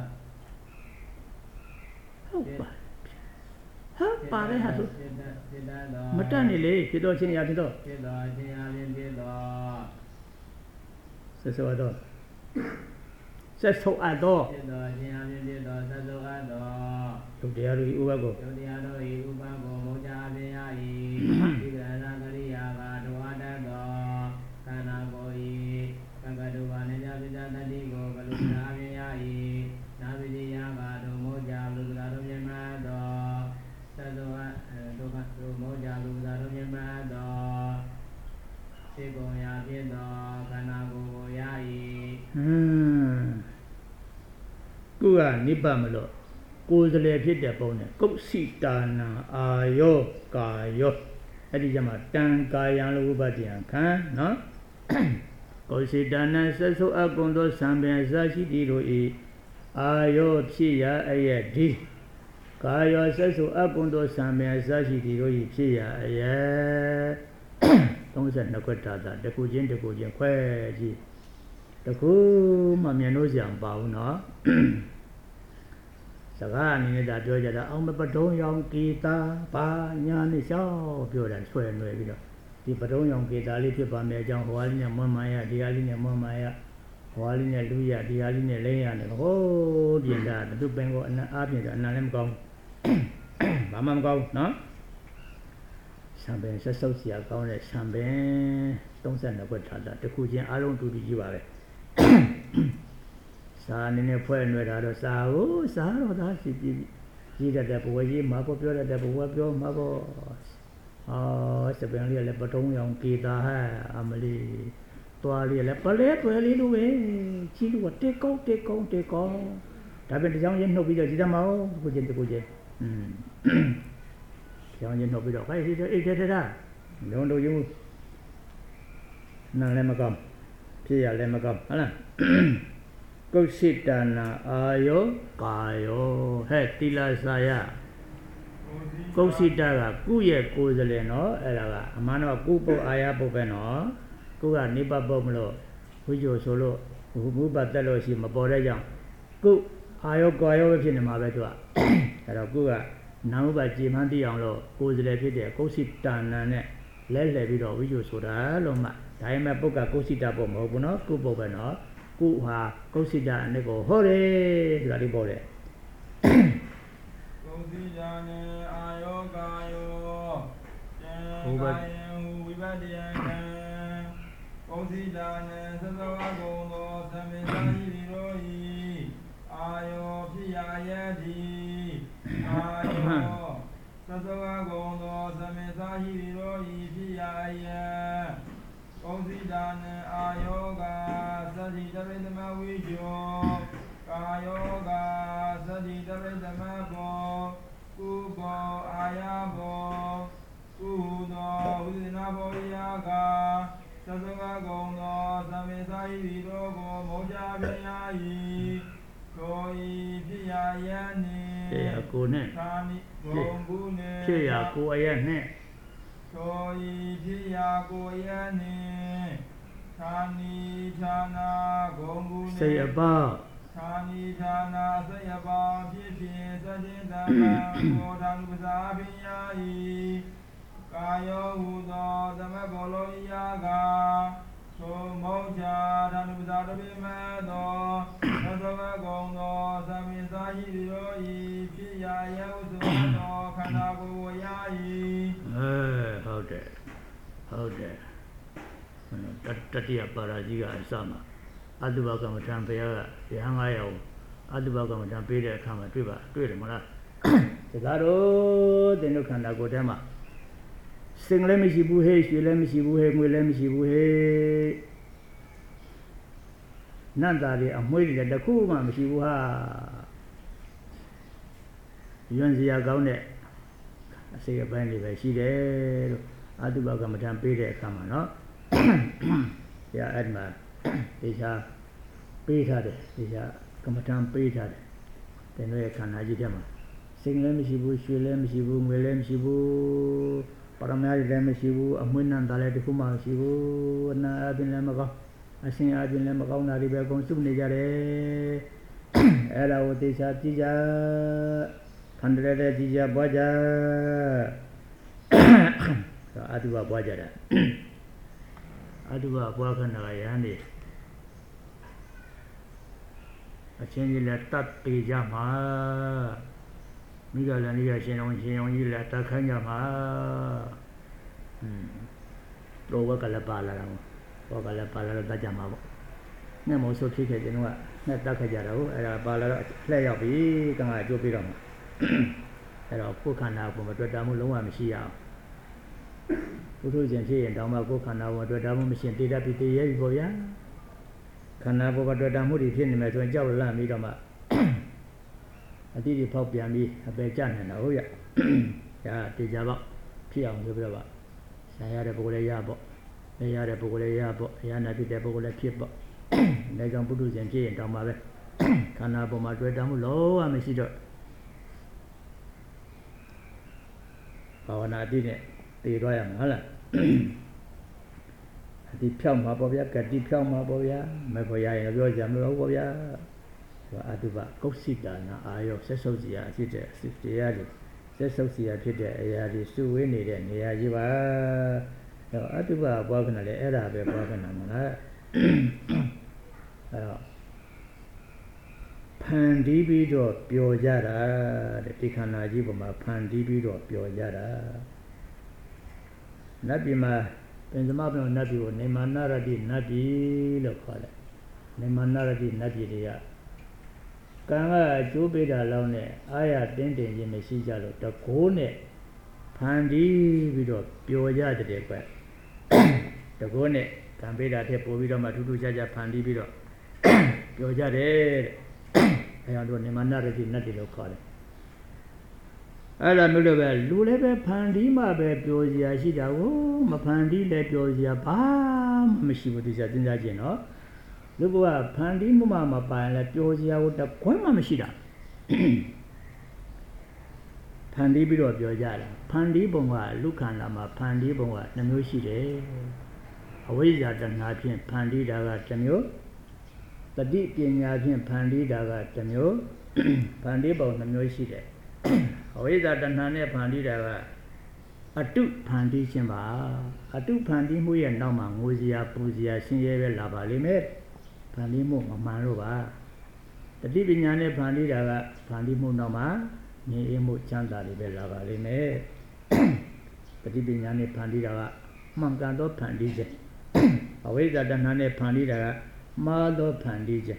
ဟုတ်ပါဟာပါတယ်ဟာဆိုမတတ်နေလေဖြစ်တော့ချင်းရဖြစ်တော့ဖြစ်တော့ချင်းရဖြစ်တော့ဆက်စောတော့ဆက်ဆုပ်အပ်တော့ဖြစ်တော့ချင်းရဖြစ်တော့ဆက်ဆုပ်အပ်တော့ဒုတရားတို့ဥပကောဒုတရားတို့ဤဥပကောမောကြအပြင်ရ၏ဒီကရဏဂရိယာကဒဝါတတ်တော်ခန္ဓာကိုယ်ဤကံကတုဘာနေကြပိတတတိကိုဘလုနာအပြင်ရ၏နာပိတိယကဒုမောကြဘလုသာတို့မြတ်မတော်သတ္တဝါဒုက္ခဒုမောကြဘလုသာတို့မြတ်မတော်စေကုံရာဖြစ်တော်ခန္ဓာကိုယ်ကိုရ၏ဟမ်ကုကနိဗ္ဗာန်မလို့ကိုယ်စလေဖြစ်တဲ့ပုံနဲ့ကုသိတာနာအာယောကာယောအဲ့ဒီကျမှတံကာယံလို့ဥပဒိယံခံနော်ကောစီတနာဆက်ဆုပ်အကုန်သောစံပင်စာရှိသည်တို့၏အာယောဖြစ်ရအယက်ဒီကာယောဆက်ဆုပ်အကုန်သောစံပင်စာရှိသည်တို့၏ဖြစ်ရအယက်သုံးဆယ်နှစ်ခွက်တာတာတကူချင်းတကူချင်းခွဲကြည့်တကူမှမြန်လို့စရာမပါဘူးနော်စကားအနေနဲ့ဒါပြောကြတာအောင်မပဒုံရောင်ကေတာပါညာနဲ့ရှောက်ပြောတာဆွဲလွယ်ပြီးတော့ဒီပဒုံရောင်ကေတာလေးဖြစ်ပါမယ်အကြောင်းဟွာလေးနဲ့မွမ်းမာရဒီဟာလေးနဲ့မွမ်းမာရဟွာလေးနဲ့လူရဒီဟာလေးနဲ့လဲရနဲ့ဟိုးပြင်တာသူပင်ကိုအနံအားပြင်တာအနံလည်းမကောင်းဘာမှမကောင်းနော်ဆံပင်ဆက်ဆုပ်စရာကောင်းတဲ့ဆံပင်သုံးဆယ်နှစ်ခွက်ထားတာတစ်ခုချင်းအားလုံးတူတူကြီးပါပဲစာအနေနဲ့ဖွဲ့နှွယ်တာတော့စာကိုစာတော့သားစီပြီးကြီးတတ်တဲ့ဘဝကြီးမှာပေါ်ပြောတတ်တဲ့ဘဝပြောမှာပေါ့အော်စပင်လေးလည်းပထုံးရောင်ကေတာဟဲ့အမလီတွားလေးလည်းပလဲတွဲလေးလိုပဲကြီးလို့တေကုန်းတေကုန်းတေကုန်းဒါပဲတကြောင်ရင်နှုတ်ပြီးတော့ဒီတမောင်းကိုချင်းတကူချင်းอืมကြောင်ရင်နှုတ်ပြီးတော့ခိုင်းစီတော့အိတ်ထဲတာလုံးတို့ယူနာလည်းမကောင်းဖြစ်ရလည်းမကောင်းဟုတ်လားကုသိတနာအာယောကာယောဟဲ့တိလာစာယကုသိတကကုရဲ့ကိုယ်စလဲနော်အဲ့ဒါကအမှန်တော့ကုပုတ်အာယပုတ်ပဲနော်ကုကနေပပုတ်မလို့ဝိဇ္ဇိုဆိုလို့ဘုဘတက်လို့ရှိမပေါ်တဲ့ကြောင့်ကုအာယောကာယောပဲဖြစ်နေမှာပဲသူကအဲ့တော့ကုကနာဥပကြည်မှန်းသိအောင်လို့ကိုယ်စလဲဖြစ်တဲ့ကုသိတနာနဲ့လဲလှည့်ပြီးတော့ဝိဇ္ဇိုဆိုတာလို့မှဒါပေမဲ့ပုတ်ကကုသိတပုတ်မဟုတ်ဘူးနော်ကုပုတ်ပဲနော်ကုဟာကုသိတအနေကိုဟောတယ်ဆိုတာလေးပေါ်တယ်ကုသိတနေအာယောကာယောကျေကာယံဝိပတ္တယံကုသိတနေသသဝကုံသောသမေသာဟိရိရောဟိအာယောဖြစ်ရယတိအာယောသသဝကုံသောသမေသာဟိရိရောဟိဖြစ်ရယကုသိတနေအာယောကာသတိတပိသမဝိဇောကာယောကာသတိတပိသမဘောကုဘောအာယဘောကုသောဝိသနာဘောယာကာသသဝကုံသောသမေသာဟိရိရောကိုမောကြပြညာဤကိုဤဖြစ်ရယနိဖြစ်ရကိုနဲ့သာနိဂုံကုနေဖြစ်ရကိုအယနဲ့ကိုဤဖြစ်ရကိုယနိသာနိဌာနာဂုံကုနေစေအပါသာနိဌာနာစေအပါဖြစ်ဖြစ်သတိတံဘောဓံပဇာပိယာဤကာယောဟုသောသမဘောလောယကာသောမောချာဓာနုပဇာတပိမေသောသသဝကုံသောသမေသာဟိရိရောဤဖြစ်ရယဥသောသောခန္ဓာကိုယ်ဝယာဤအဲဟုတ်တယ်ဟုတ်တယ်တတိယပါရာကြီးကအစမှာအတုဘကမ္မထံဘုရားကရဟန်းငါးယောက်အတုဘကမ္မထံပေးတဲ့အခါမှာတွေ့ပါတွေ့တယ်မလားဒါကတော့သင်တို့ခန္ဓာကိုယ်ထဲမှာစင်လည်းမရှိဘူးဟဲ့ရွှေလည်းမရှိဘူးဟဲ့ငွေလည်းမရှိဘူးဟဲ့နန္တာတွေအမွှေးတွေတခုမှမရှိဘူးဟာယွန်းစရာကောင်းတဲ့အစိတ်အပိုင်းတွေပဲရှိတယ်လို့အတုဘကမ္မထံပေးတဲ့အခါမှာနော်ဆရာအဲ့မှာဒေချာပေးထားတယ်ဒေချာကမ္မထံပေးထားတယ်သင်တို့ရဲ့ခန္ဓာကြီးထဲမှာစင်လည်းမရှိဘူးရွှေလည်းမရှိဘူးငွေလည်းမရှိဘူးပရမယာလည်းမရှိဘူးအမွှေးနန္တာလည်းတခုမှမရှိဘူးအနာအပြင်လည်းမကောင်းအရှင်အပြင်လည်းမကောင်းတာတွေပဲအကုန်စုနေကြတယ်အဲ့ဒါကိုဒေချာကြည့်ကြခန္ဓာလည်းကြည့်ကြပွားကြအတုဘပွားကြတာအတုဘပွားခန္ဓာရဟန်းနေအချင်းကြီးလည်းတတ်ပေကြမှာမိဂလန်ကြီးကရှင်အောင်ရှင်အောင်ကြီးလည်းတတ်ခိုင်းကြမှာဟွန်းတော့ဝကလည်းပါလာတာဘောကလည်းပါလာတော့တတ်ကြမှာပေါ့နဲ့မို့ဆိုဖြစ်ခဲ့တယ်တော့နဲ့တတ်ခဲ့ကြတာဟုတ်အဲ့ဒါပါလာတော့လှည့်ရောက်ပြီကံကအကျိုးပေးတော့မှာအဲ့တော့ကိုယ်ခန္ဓာကိုမတွေ့တာမှုလုံးဝမရှိရအောင်ဘုထုရှင်ဖြစ်ရင်တောင်မှကိုယ်ခန္ဓာကိုတွေ့တာမှုမရှိရင်တေတတ်ပြီးတေရဲပြီပေါ့ဗျာခန္ဓာပေါ်ကတွေ့တာမှုတွေဖြစ်နေမယ်ဆိုရင်ကြောက်လန့်ပြီးတော့မှအတိအဖောက်ပြန်ပြီးအပယ်ကျနေတာဟုတ်ရဒါတေချာပေါ့ဖြစ်အောင်ဆိုပြီးတော့ပါဆရာရတဲ့ပုဂ္ဂိုလ်ရပေါ့နေရတဲ့ပုဂ္ဂိုလ်လည်းရပေါ့အရာနာဖြစ်တဲ့ပုဂ္ဂိုလ်လည်းဖြစ်ပေါ့နေကြောင့်ပုထုဇဉ်ဖြစ်ရင်တောင်းပါပဲခန္ဓာပေါ်မှာတွေ့တာမှုလုံးဝမရှိတော့ဘာဝနာတိနဲ့တည်သွားရမှာဟုတ်လားအတိဖြောက်မှာပေါ့ဗျာကတိဖြောက်မှာပေါ့ဗျာမဖို့ရရင်ပြောကြမလို့ပေါ့ဗျာအတုပကုက္စိတာနာအာယောဆက်ဆုပ်စီရဖြစ်တဲ့အစစ်တရားတွေဆက်ဆုပ်စီရဖြစ်တဲ့အရာတွေစုဝေးနေတဲ့နေရာကြီးပါအဲအတုပပွားခဏလေအဲ့ဒါပဲပွားခဏမလားအဲတော့ဖန်တီးပြီးတော့ပျော်ကြတာတဲ့ဒီခန္ဓာကြီးပေါ်မှာဖန်တီးပြီးတော့ပျော်ကြတာနတ်ပြည်မှာပင်စမပြောနတ်ပြည်ကိုနေမနာရတိနတ်ပြည်လို့ခေါ်တယ်နေမနာရတိနတ်ပြည်တွေကကံကအကျိုးပေးတာလောက်နဲ့အာရတင်းတင်းချင်းမရှိကြလို့တကိုးနဲ့ဖန်တီးပြီးတော့ပျော်ကြတဲ့ကွတကိုးနဲ့ကံပေးတာထက်ပိုပြီးတော့မှထူးထူးခြားခြားဖန်တီးပြီးတော့ပျော်ကြတယ်တဲ့အဲအောင်တို့နေမနာရတိနတ်ပြည်လို့ခေါ်တယ်အဲ့ဒါမျိုးလည်းပဲလူလည်းပဲဖန်တီးမှပဲပျော်စရာရှိတာကိုမဖန်တီးလည်းပျော်စရာဘာမှမရှိဘူးသူစားစဉ်းစားကြည့်နော်လူကဖန်တီးမှုမှမပိုင်လည်းပျော်စရာကိုတကွန်းမှမရှိတာဖန်တီးပြီးတော့ပျော်ကြတာဖန်တီးပုံကလူခန္ဓာမှာဖန်တီးပုံကနှမျိုးရှိတယ်အဝိဇ္ဇာတဏှာဖြင့်ဖန်တီးတာကတစ်မျိုးတတိပညာဖြင့်ဖန်တီးတာကတစ်မျိုးဖန်တီးပုံနှမျိုးရှိတယ်အဝိဇ္ဇာတဏှာနဲ့ဖန်တီးတာကအတုဖန်တီးခြင်းပါအတုဖန်တီးမှုရဲ့နောက်မှာငိုစရာပူစရာဆင်းရဲပဲလာပါလိမ့်မယ်ဖန်တီးမှုမမှန်လို့ပါတတိပညာနဲ့ဖန်တီးတာကဖန်တီးမှုနောက်မှာငြိမ်အေးမှုချမ်းသာတွေပဲလာပါလိမ့်မယ်တတိပညာနဲ့ဖန်တီးတာကမှန်ကန်သောဖန်တီးခြင်းအဝိဇ္ဇာတဏှာနဲ့ဖန်တီးတာကမှားသောဖန်တီးခြင်း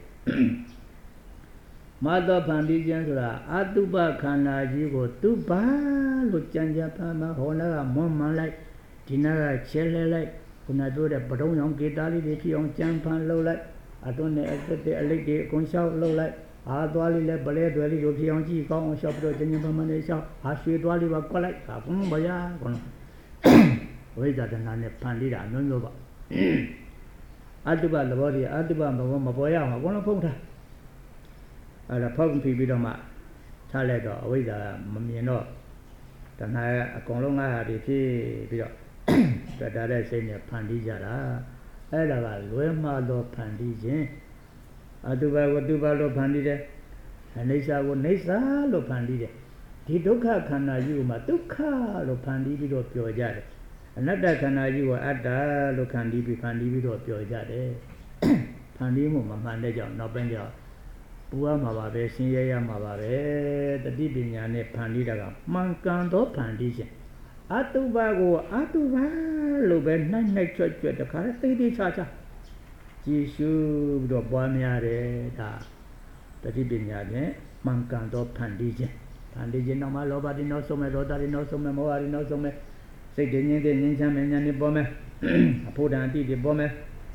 မာသောဖန်တီးခြင်းဆိုတာအတုပခန္ဓာကြီးကိုသူပါလို့ကြံကြဖန်မှာဟောနာကမွန်းမှန်လိုက်ဒီနာကချဲလဲလိုက်ခုနပြောတဲ့ပတုံးရောင်ကေတာလေးတွေဖြစ်အောင်ကြံဖန်လှုပ်လိုက်အတွန်းနဲ့အသက်တဲ့အလိတ်တွေအကုန်လျှောက်လှုပ်လိုက်အားသွားလေးလည်းပလဲတွေလေးကိုဖြစ်အောင်ကြည့်ကောင်းအောင်လျှောက်ပြီးတော့ကြင်ကြင်ဖန်ဖန်လေးလျှောက်အားရွှေသွားလေးပါကွက်လိုက်ဒါဘုံဘယာကောဝိဇ္ဇာတဏှာနဲ့ဖန်တီးတာအမျိုးမျိုးပါအတုပသဘောတည်းအတုပမဘောမပေါ်ရအောင်အကုန်လုံးဖုံးထားအဲ့ဒါဖောက်ပြီးပြီးတော့မှထားလိုက်တော့အဝိဇ္ဇာမမြင်တော့တဏှာအကုန်လုံးငါးဟာတွေဖြစ်ပြီးတော့တွေ့တာတဲ့စိတ်နဲ့ဖန်တီးကြတာအဲ့ဒါကလွဲမှားသောဖန်တီးခြင်းအတုပကိုတုပလို့ဖန်တီးတယ်အနိစ္စကိုနိစ္စလို့ဖန်တီးတယ်ဒီဒုက္ခခန္ဓာကြီးကိုမှဒုက္ခလို့ဖန်တီးပြီးတော့ပျော်ကြတယ်အနတ္တခန္ဓာကြီးကိုအတ္တလို့ဖန်တီးပြီးဖန်တီးပြီးတော့ပျော်ကြတယ်ဖန်တီးမှုမမှန်တဲ့ကြောင့်နောက်ပိုင်းကျတော့ပူရမှာပါပဲဆင်းရဲရမှာပါပဲတတိပညာနဲ့ဖန်တီးတာကမှန်ကန်သောဖန်တီးခြင်းအတုပကိုအတုပလို့ပဲနှိုက်နှိုက်ကြွက်ကြွက်တခါသိသိချာချာကြည်ရှုပြီးတော့ပွားများတယ်ဒါတတိပညာဖြင့်မှန်ကန်သောဖန်တီးခြင်းဖန်တီးခြင်းနောက်မှာလောဘတိနောက်ဆုံးမဲ့ဒေါသတိနောက်ဆုံးမဲ့မောဟတိနောက်ဆုံးမဲ့စိတ်တည်ငြိမ်တဲ့ငြိမ်းချမ်းမဲ့ဉာဏ်နဲ့ပေါ်မယ်အဖို့တန်အတိတွေပေါ်မယ်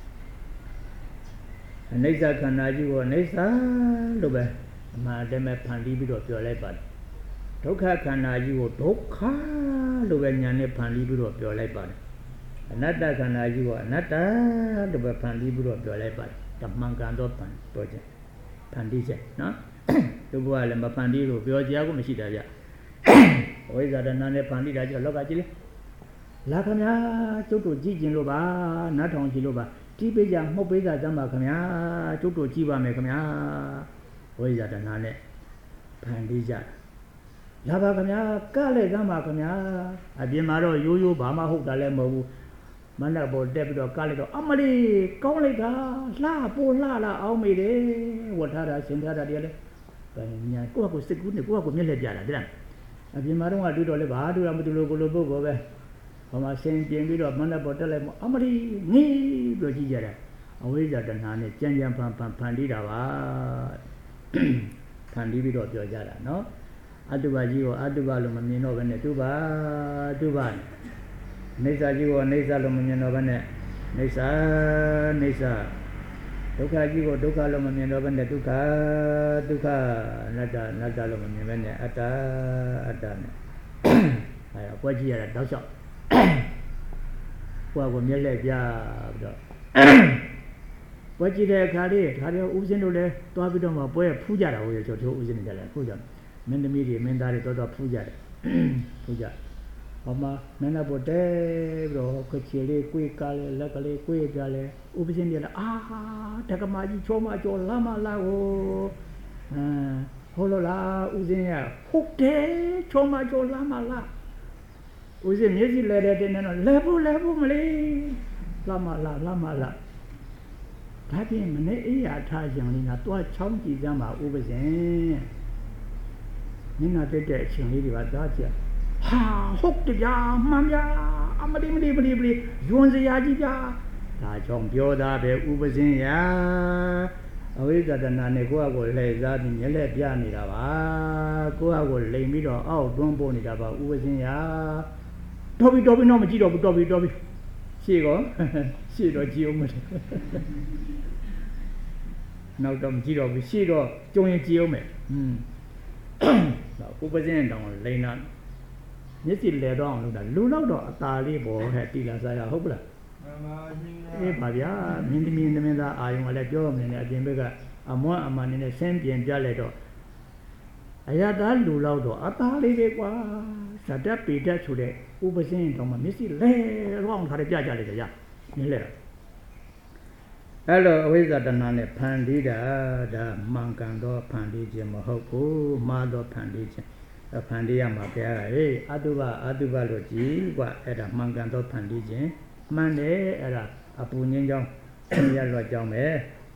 အနိစ္စခန္ဓာကြီးကိုအနိစ္စလို့ပဲအမှန်တည်းမဲ့ဖန်တီးပြီးတော့ပြောလိုက်ပါတယ်ဒုက္ခခန္ဓာကြီးကိုဒုက္ခလို့ပဲဉာဏ်နဲ့ဖန်တီးပြီးတော့ပြောလိုက်ပါတယ်အနတ္တခန္ဓာကြီးကိုအနတ္တလို့ပဲဖန်တီးပြီးတော့ပြောလိုက်ပါတယ်တမန်ကန်တော့ဖန်ပြောခြင်းဖန်တီးခြင်းနော်သူကလည်းမဖန်တီးလို့ပြောကြရကိုမရှိတာဗျဝိဇ္ဇာတဏှာနဲ့ဖန်တီးတာကြောင့်လောကကြီးလေလာခမညာကျုပ်တို့ကြည့်ကျင်လို့ပါနားထောင်ကြည့်လို့ပါကြည့်ပေးကြမှုတ်ပေးကြစမ်းပါခမညာကျုပ်တို့ကြည့်ပါမယ်ခမညာဝိဇ္ဇာတဏှာနဲ့ဖန်တီးကြလာပါခမညာကလည်းစမ်းပါခမညာအပြင်မှာတော့ရိုးရိုးဘာမှဟုတ်တာလည်းမဟုတ်ဘူးမနက်ပေါ်တက်ပြီးတော့ကလည်းတော့အမလီကောင်းလိုက်တာလှပို့လှလာအောင်မေတယ်ဝတ်ထားတာဆင်ထားတာတည်းလည်းဘယ်ညာကိုယ့်ကိုစိတ်ကူးနဲ့ကိုယ့်ကိုမျက်လက်ပြတာတဲ့အပြင်မှာတော့တွေ့တော့လည်းဘာတွေ့ရမတူလို့ကိုလိုပုဂ္ဂိုလ်ပဲဘာမှဆင်ပြင်းပြီးတော့မနက်ပေါ်တက်လိုက်အမလီငေးပြီးကြည့်ကြတယ်အဝိဇ္ဇာတဏှာနဲ့ကြံကြံဖန်ဖန်ဖန်တီးတာပါဖန်တီးပြီးတော့ပြောကြတာနော်အတုပကြီးကိုအတုပလို့မမြင်တော့ဘဲနဲ့တုပတုပနေစာကြီးကိုနေစာလို့မမြင်တော့ဘဲနဲ့နေစာနေစာဒုက္ခကြီးကိုဒုက္ခလို့မမြင်တော့ဘဲနဲ့ဒုက္ခဒုက္ခအနတ္တအနတ္တလို့မမြင်ဘဲနဲ့အတ္တအတ္တနဲ့အဲအပွက်ကြီးရတာတောက်လျှောက်ကိုကမျက်လက်ပြပြီးတော့ပွဲကြည့်တဲ့အခါလေးခါလေးဦးစင်းတို့လည်းသွားပြီးတော့မှပွဲဖူးကြတာဟုတ်ရဲ့ကျွန်တော်ဦးစင်းတွေလည်းဖူးကြမင်းသမီးတွေမင်းသားတွေတော့တော့ဖူးကြတယ်ဖူးကြဟောမှာမင်းသားပေါ်တဲပြီးတော့ခချီလေးကိုယ်ကားလေးလက်ကလေးကိုယ်ပြလေးဦးစင်းတွေလည်းအာတက္ကမကြီးချောမကျော်လာမလာကိုအမ်ဟောလို့လားဦးစင်းရဟုတ်တယ်ချောမကျော်လာမလာဦးစင်းမျက်စိလဲတဲ့တဲ့နော်လဲဖို့လဲဖို့မလေးလာမလာလာမလာဒါပြင်မနေ့အေးရထားကြံလေးကတွားချောင်းကြည့်ကြမှာဥပဇင်မျက်နှာတက်တဲ့အချိန်လေးတွေကသွားကြဟာဟုတ်တယ်ဗျာမှန်ဗျာအမလီမလီမလီမလီယွန်စရာကြီးဗျာဒါကြောင့်ပြောတာပဲဥပဇင်ရာအဝိဇ္ဇတနာနဲ့ကိုယ့်အကိုလှည့်စားပြီးမျက်လက်ပြနေတာပါကိုယ့်အကိုလိမ်ပြီးတော့အောက်တွန်းပို့နေတာပါဥပဇင်ရာတော်ပြီတော်ပြီတော့မကြည့်တော့ဘူးတော်ပြီတော်ပြီရှေ့ကောရှေ့တော့ကြည့်အောင်မလို့နောက်တော့မကြည့်တော့ဘူးရှေ့တော့ကြုံရင်ကြည့်အောင်မယ်อืมဥပဇင်းတောင်လိန်နာမျက်စိလဲတော့အောင်လုပ်တာလူတော့တော့အသာလေးပေါ်ဟဲ့တီလာစားရဟုတ်ပလားမှန်ပါရှင်အေးပါဗျာမင်းသမီးသမင်းသားအာယုံကလည်းပြောမှနေတဲ့အပြင်ဘက်ကအမွန်းအမှန်နဲ့ဆင်းပြင်ပြလိုက်တော့အရာသားလူတော့တော့အသာလေးပဲကွာဇတ်တက်ပေတက်ဆိုတဲ့ဥပဇင်းတောင်မှမျက်စိလဲတော့အောင်ထားတယ်ပြကြလိုက်ကြရနည်းလဲအဲ့လိုအဝိဇ္ဇတဏနဲ့ဖန်တီးတာဒါမှန်ကန်တော့ဖန်တီးခြင်းမဟုတ်ဘူးမှားတော့ဖန်တီးခြင်းဖန်တီးရမှာဘုရားဟေးအတုပအတုပလို့ကြည်กว่าအဲ့ဒါမှန်ကန်တော့ဖန်တီးခြင်းမှန်တယ်အဲ့ဒါအပူငင်းကြောင်းရလွတ်ကြောင်းပဲ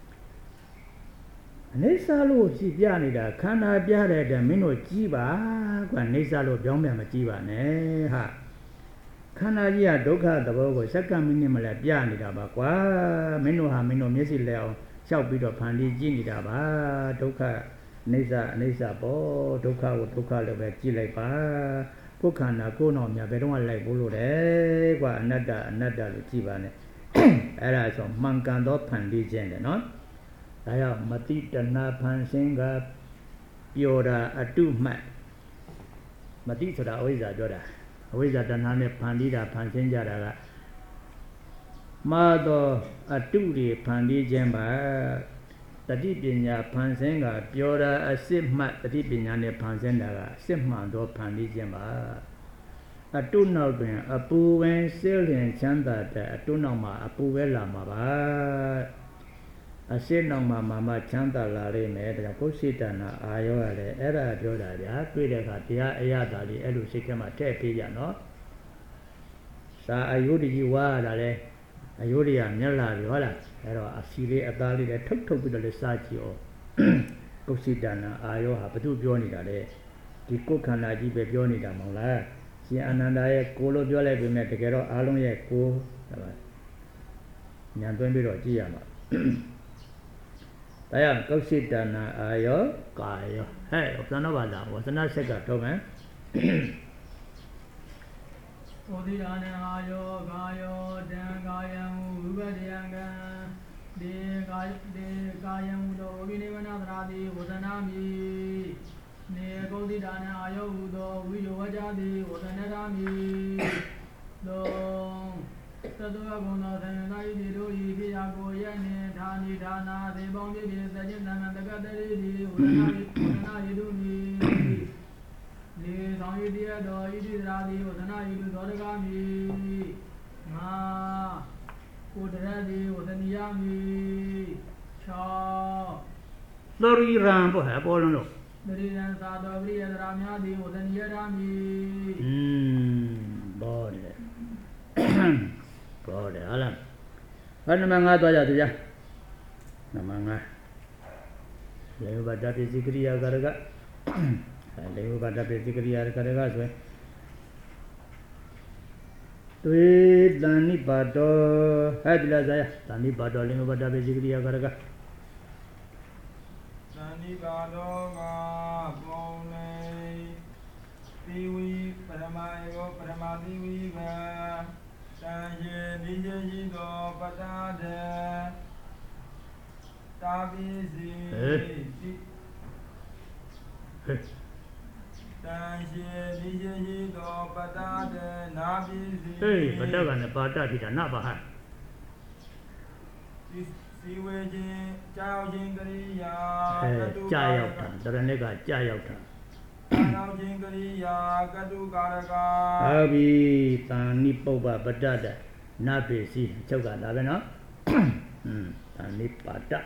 အနေစာလို့ကြည်ပြနေတာခန္ဓာပြတဲ့တည်းမင်းတို့ကြည်ပါกว่าနေစာလို့ပြောင်းပြန်မကြည်ပါနဲ့ဟာခန္ဓာကြီးကဒုက္ခသဘောကိုစက္ကန့်မိနစ်မလဲပြနေတာပါကွာမင်းတို့ဟာမင်းတို့မျက်စိလဲအောင်လျှောက်ပြီးတော့ဖန်တီးကြည့်နေတာပါဒုက္ခအိဋ္ဌအိဋ္ဌပေါ့ဒုက္ခကိုဒုက္ခလို့ပဲကြည့်လိုက်ပါကိုယ်ခန္ဓာကိုယ်တော်မြတ်ဘယ်တော့မှလိုက်ဖို့လို့တယ်ကွာအနတ္တအနတ္တလို့ကြည့်ပါနဲ့အဲ့ဒါဆိုမှန်ကန်သောဖန်တီးခြင်းတယ်နော်ဒါကြောင့်မတိတဏဖန်ဆင်းကပျော်တာအတုမှတ်မတိဆိုတာအဝိဇ္ဇာပြောတာအဝိဇ္ဇာတဏှာနဲ့ဖန်တီးတာဖန်ဆင်းကြတာကမှားသောအတုတွေဖန်တီးခြင်းပါတတိပညာဖန်ဆင်းကပြောတာအစစ်မှတ်တတိပညာနဲ့ဖန်ဆင်းတာကအစစ်မှန်သောဖန်တီးခြင်းပါအတုနောက်တွင်အပူဝင်စိလျင်ချမ်းသာတဲ့အတုနောက်မှာအပူပဲလာမှာပါအစစ်နောက်မှာမာမချမ်းသာလာလိမ့်မယ်ဒါကြောင့်ပုစိတနာအာရောရတယ်အဲ့ဒါပြောတာဗျာတွေ့တဲ့အခါတရားအရသာလေးအဲ့လိုစိတ်ထဲမှာထည့်ပေးကြနော်စာအယုဒ္ဓကြီးဝါရတာလေအယုဒ္ဓရမျက်လာပြီဟုတ်လားအဲ့တော့အစီလေးအသားလေးလည်းထုတ်ထုတ်ပြီးတော့လည်းစားကြည့်အောင်ပုစိတနာအာရောဟာဘာလို့ပြောနေတာလဲဒီကိုယ်ခန္ဓာကြီးပဲပြောနေတာမဟုတ်လားရှင်အာနန္ဒာရဲ့ကိုယ်လို့ပြောလိုက်ပေမဲ့တကယ်တော့အားလုံးရဲ့ကိုယ်ဟုတ်လားဉာဏ်သွင်းပြီးတော့ကြည့်ရမှာဒါကြောင့်ကုက္စိတနာအာယောကာယောဟဲ့သန္နဘာသာဝသနာဆက်ကထုတ်မယ်သောတိဒါနအာယောကာယောတံကာယံဝိပတ္တယံကံဒေကာဒေကာယံဟူသောဝိနိဝနသရာတိဝဒနာမိနေကုက္စိဒါနအာယောဟူသောဝိယောဝကြတိဝဒနရာမိသောသတ္တဝဘုံသောသံဃာဤဒီတို့ဤဖြစ်ရာကိုရနှင့်ဌာနိဌာနာသေပေါင်းဖြစ်ဖြစ်သจิตတံတကတရိတိဝဒနာဝဒနာဤတို့မိလေဆောင်ဤတည်းတော်ဤတိသရာတိဝဒနာဤတို့သောတကားမိငါကိုတရတိဝဒနိယမိ၆သရိရံပေါ့ဟဲ့ပေါ်လုံးလို့သရိရံသာတော်ပရိယသရာများသည်ဝဒနိယရာမိอืมဘောလေဘောလေဟာလားဘာနမငါသွားကြသူကြနမငါလေဘဒပိစိကရိယာကရကလေဘဒပိစိကရိယာကရကဆိုရင်တွေတန်နိပါတောဟဲ့ဒီလားဇာယတန်နိပါတောလေဘဒပိစိကရိယာကရကသန္တိပါတောကပုံလေသီဝီပရမယောပရမသီဝီကတန်ရေဒီကျေရှိသောပတ္တာတေတာပိစီတန်ရှင်ဒီရှိရှိသောပတ္တတေနာပစ္စည်းအေးပတ္တကနဲ့ပါတဖြစ်တာနပါဟစီဝေခြင်းကြောက်ခြင်းကရိယာအဲကြာရောက်တာတရဏိကကြာရောက်တာကြောက်ခြင်းကရိယာကတုကာရကဟုတ်ပြီတန်နိပုပ္ပပတ္တတနာပစ္စည်းချုပ်ကဒါပဲနော်อืมတန်နိပါတ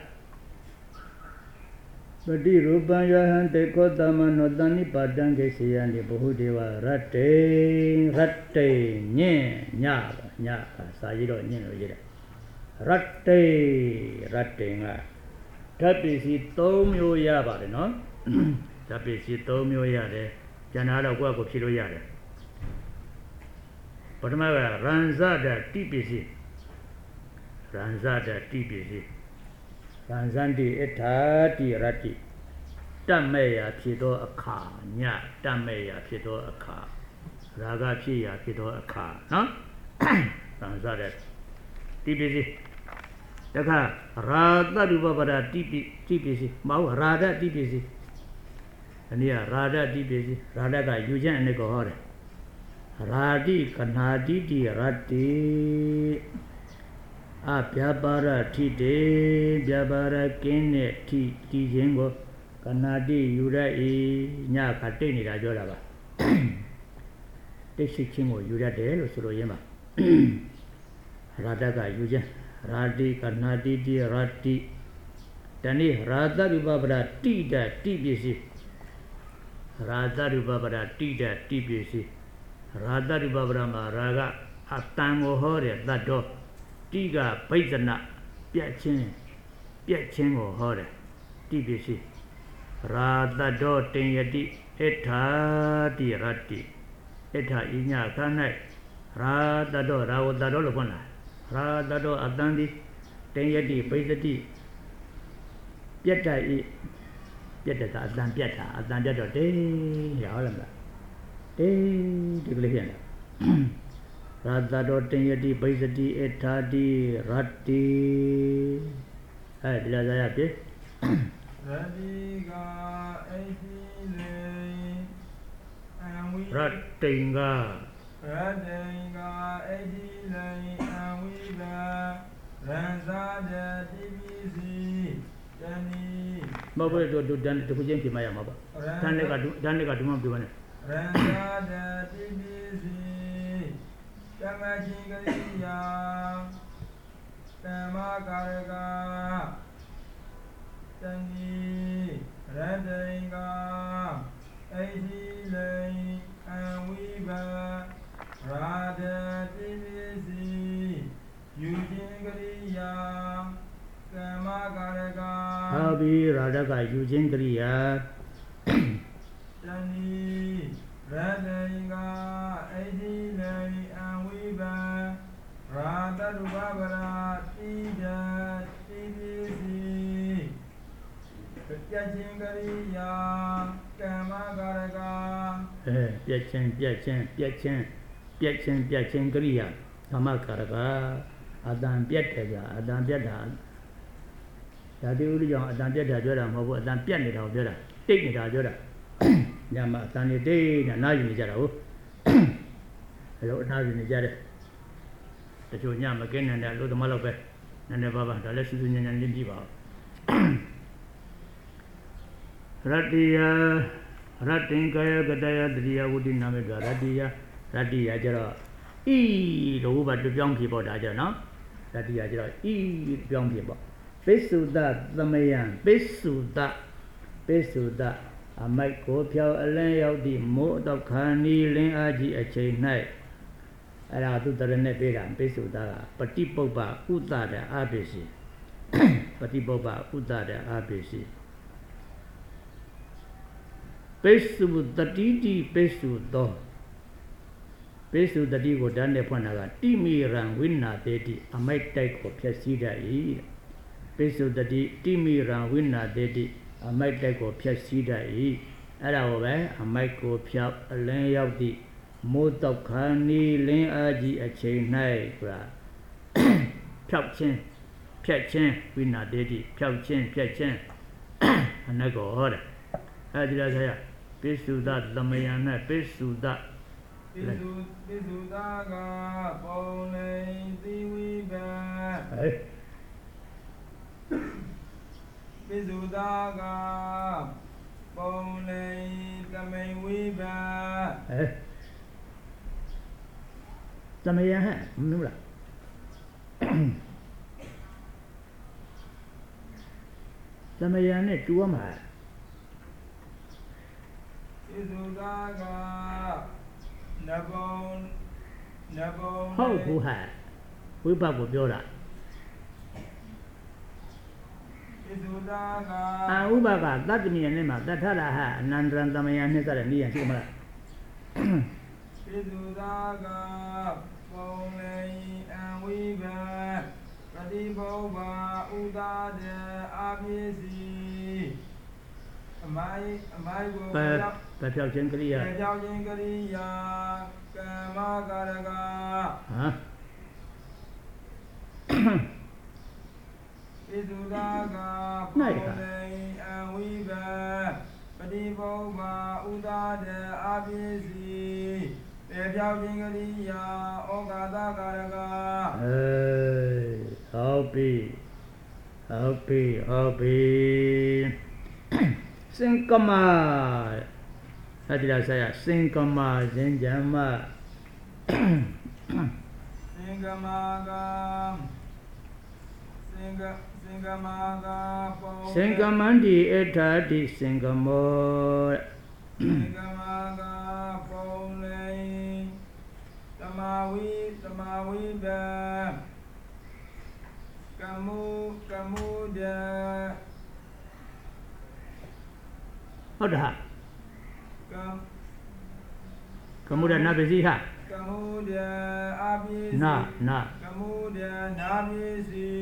ပတိရူပံယဟံတေကောတမနောတန်နိပါတံခေစီယံဒီဘ ഹു ဒေဝရတ္တေရတ္တေညင်ညပါညပါစာကြည့်တော့ညင်လို့ရေးတယ်ရတ္တေရတ္တေကဓာတ်ပစ္စည်း၃မျိုးရပါတယ်နော်ဓာတ်ပစ္စည်း၃မျိုးရတယ်ကျန်တာတော့ကိုယ့်ကိုဖြည့်လို့ရတယ်ပထမကရံဇဒတိပစ္စည်းရံဇဒတိပစ္စည်းရံဇန္တိအထာတိရတ္တိတတ်မဲ့ရာဖြစ်သောအခါညတတ်မဲ့ရာဖြစ်သောအခါရာဂဖြစ်ရာဖြစ်သောအခါနော်ရံဇဒတိပစ္စည်းတခါရာတရူပပဒတိပိတိပစ္စည်းမဟုတ်ရာဒတိပစ္စည်းအနည်းရာဒတိပစ္စည်းရာဒကယူခြင်းအနေကိုဟောတယ်ရာတိကနာတိတိရတ္တိအပြပါရထိတေပြပါရကင်းတဲ့ထိတည်ခြင်းကိုကနာတိယူရ၏ညခတိတ်နေတာပြောတာပါတိတ်ရှိခြင်းကိုယူရတယ်လို့ဆိုလိုရင်းပါရာဒကယူခြင်းရာတိကနာတိတိရတ္တိတဏိရာသရူပပဒတိတတိပစ္စည်းရာသရူပပဒတိတတိပစ္စည်းရာသရူပပဒမှာရာကအတန်ကိုဟောတယ်တတ်တော်တိကဗိဒနာပြတ်ချင်းပြတ်ချင်းကိုဟောတယ်တိပစ္စည်းရာသတော်တင်ယတိအထာတိရတ္တိအထာဣညာခ၌ရာသတော်ရာဝတတော်လို့ခေါ်တာရာသတော်အတန်တိတင်ယတိဗိဒတိပြတ်တတ်ဤပြတ်တတ်အတန်ပြတ်တာအတန်ပြတ်တော့တေးရဟုတ်လားမလားတေးဒီကလေးပြန်လာရာသတော်တင်ယတိဗိဒတိအထာတိရတ္တိအဲဒီလာကြရပြီရတိကအိတိလေအံဝိရတ္တိင်္ဂရတ္တိင်္ဂအိတိလေအံဝိဘရံဇာတတိပိစီတဏိမဟုတ်ဘူးတို့တန်တခုချင်းပြင်မရမှာပေါ့တန်လည်းကတန်လည်းကဒုမပြောနဲ့ရံဇာတတိပိစီကမ္မချင်းကရိယာကမ္မကာရကတဏိရတ္တိင်္ဂအိတိလေအံဝိဘရာဒတိပိစီယူခြင်းကရိယာကမ္မကာရကဟာဘီရာဒကယူခြင်းကရိယာတဏိရတ္တိင်္ဂအိတိလေအံဝိဘရာတရူပပရာတိဒတိပိစီပြတ်ခြင်းကရိယာကမ္မကာရကအဲပြတ်ခြင်းပြတ်ခြင်းပြတ်ခြင်းပြတ်ခြင်းပြတ်ခြင်းကရိယာကမ္မကာရကအတန်ပြတ်တယ်ဗျာအတန်ပြတ်တာဒါတိဥဒိကြောင့်အတန်ပြတ်တာပြောတာမဟုတ်ဘူးအတန်ပြတ်နေတာကိုပြောတာတိတ်နေတာပြောတာညမှာအတန်နေတိတ်နေနားယူနေကြတာဟုတ်အဲလိုအနားယူနေကြတယ်တချို့ညမကင်းနေတဲ့လူသမားလောက်ပဲနည်းနည်းပါးပါဒါလည်းစူးစူးညံ့ညံ့လင်းကြည့်ပါဦးရတ္တိယရတ္တင်္ဂယကတယတတိယဝုဒိနာမေကရတ္တိယရတ္တိယကျတော့ဤလို့ဘာပြောင်းဖြစ်ပေါ်တာကြနော်ရတ္တိယကျတော့ဤပြောင်းဖြစ်ပေါ်ပိစုဒသမယံပိစုဒပိစုဒအမိုက်ကိုဖြောင်းအလင်းရောက်သည့်မိုးအတော့ခန္ဒီလင်းအားကြီးအချိန်၌အဲ့ဒါသူတရနဲ့ပေးတာပိစုဒကပฏิပုပ္ပဥဒ္ဒရအပိစီပฏิပုပ္ပဥဒ္ဒရအပိစီပိစုတတိတိပိစုသောပိစုတတိကိုဓာတ်နဲ့ဖွင့်တာကတိမိရံဝိနာတေတိအမိုက်တိုက်ကိုဖြည့်စည်းတတ်၏ပိစုတတိတိမိရံဝိနာတေတိအမိုက်တိုက်ကိုဖြည့်စည်းတတ်၏အဲ့ဒါကိုပဲအမိုက်ကိုဖြောက်အလင်းရောက်သည့်မိုးတောက်ခါနီလင်းအားကြီးအချိန်၌ဆိုတာဖြောက်ခြင်းဖြတ်ခြင်းဝိနာတေတိဖြောက်ခြင်းဖြတ်ခြင်းအနက်ကိုဟောတယ်အဲဒီလားဆရာပိစုဒသမယံနဲ့ပိစုဒပိစုပိစုတာကပုံလေသီဝိဘံဟဲ့ပိစုတာကပုံလေသမိန်ဝိဘံဟဲ့သမယံဟဲ့မလို့လားသမယံနဲ့တူရမှာပိစုတာကနဘုံနဘုံဟုတ်ဘူးဟာဝိဘတ်ကိုပြောတာပိစုတာကအာဥပကသတ္တမိယနဲ့မှာတထရဟအနန္တရံသမယံနဲ့စတဲ့နေရရှိမလားပိစုတာကပုံလေအံဝိဘံပတိဘောဘာဥဒါတေအာပိစီအမိုင်းအမိုင်းကိုပဲရောက်ပဲဖြောက်ခြင်းကရိယာေကြောင့်ခြင်းကရိယာကမ္မကာရကဟမ်ပိစုတာကပုံလေအံဝိဘံပတိဘောဘာဥဒါတေအာပိစီေကြောင့်ခြင်းကရိယာဩကာသကာရကအေးဟုတ်ပြီဟုတ်ပြီဟုတ်ပြီစင်ကမသတိရဆရာစင်ကမဇင်ကြမစင်္ဂမာကစင်္ဂစင်္ဂမာကပုံစင်ကမန္တိအထာတိစင်ကမောစင်္ဂမာကပုံလေတမဝိတမဝိဘံကမုကမုဒဟုတ်တာကံကမုဒနာပစီဟာကမုဒအာပိစီနာနာကမုဒနာပိစီ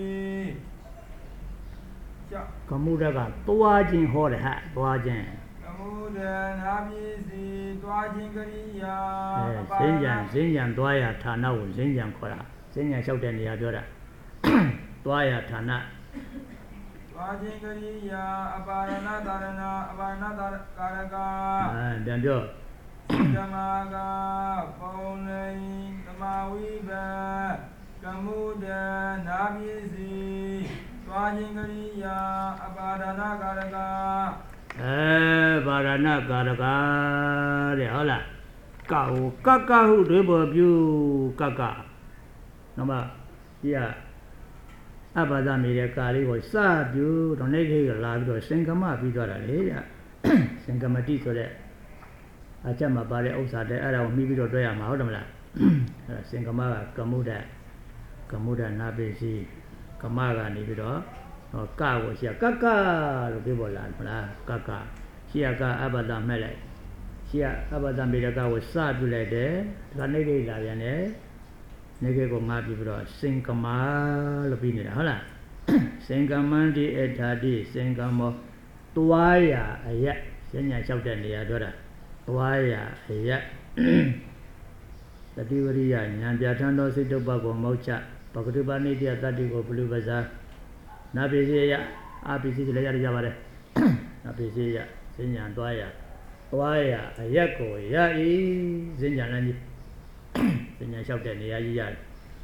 ကြောင့်ကမုဒကသွားခြင်းဟောတယ်ဟာသွားခြင်းကမုဒနာပိစီတွားခြင်းကရိယာအဲဇင်းကြံဇင်းကြံသွားရဌာနကိုဇင်းကြံခေါ်တာဇင်းကြံလျှောက်တဲ့နေရာပြောတာ သွားရဌာနတွားခြင်းကရိယာအပါရဏသာရဏအပါရဏသာကာရကအဲပြန်ပြောဓမ္မာကပုံလေသမာဝိဘံကမုဒနာပိစီတွားခြင်းကရိယာအပါဒနာကာရကအဲဗာရဏကာရကတဲ့ဟုတ်လားကောကကဟုတွေပေါ်ပြုကကနော်မဒီကအဘာသာမိတဲ့ကာလေးကိုစပြုတော့နေခေကလာပြီးတော့စင်ကမပြီးသွားတာလေကြစင်ကမတိဆိုတဲ့အချက်မှာပါတဲ့ဥစ္စာတဲ့အဲ့ဒါကိုမှီးပြီးတော့တွဲရမှာဟုတ်တယ်မလားအဲ့ဒါစင်ကမကကမုဒ္ဒကမုဒ္ဒနာပိစီကမကနေပြီးတော့ဟောကကိုရှိကကလို့ပြောပေါ်လာမလားကကရှိကအဘဒမဲ့လိုက်ရှိကအဘဒမေရကကိုစပြုလိုက်တယ်ဒါကနေခေလာပြန်တယ်နေခေကိုငါပြီးပြီးတော့စင်ကမလို့ပြီးနေတာဟုတ်လားစင်ကမန္တိအထာတိစင်ကမောတွားရအယက်စဉ္ညာလျှောက်တဲ့နေရာပြောတာသွားရအယက်တတိဝရိယဉာဏ်ပြဋ္ဌာန်းသောစိတ်တုပ္ပကိုမောက္ခပကတိပါဏိတ္တတတ္တိကိုဘလူပဇာနာပိစီယအာပိစီလည်းရရပါတယ်နာပိစီယစဉ္ညာသွားရသွားရအယက်ကိုရဤစဉ္ညာလည်းကြီးစဉ္ညာလျှောက်တဲ့နေရာကြီးရတယ်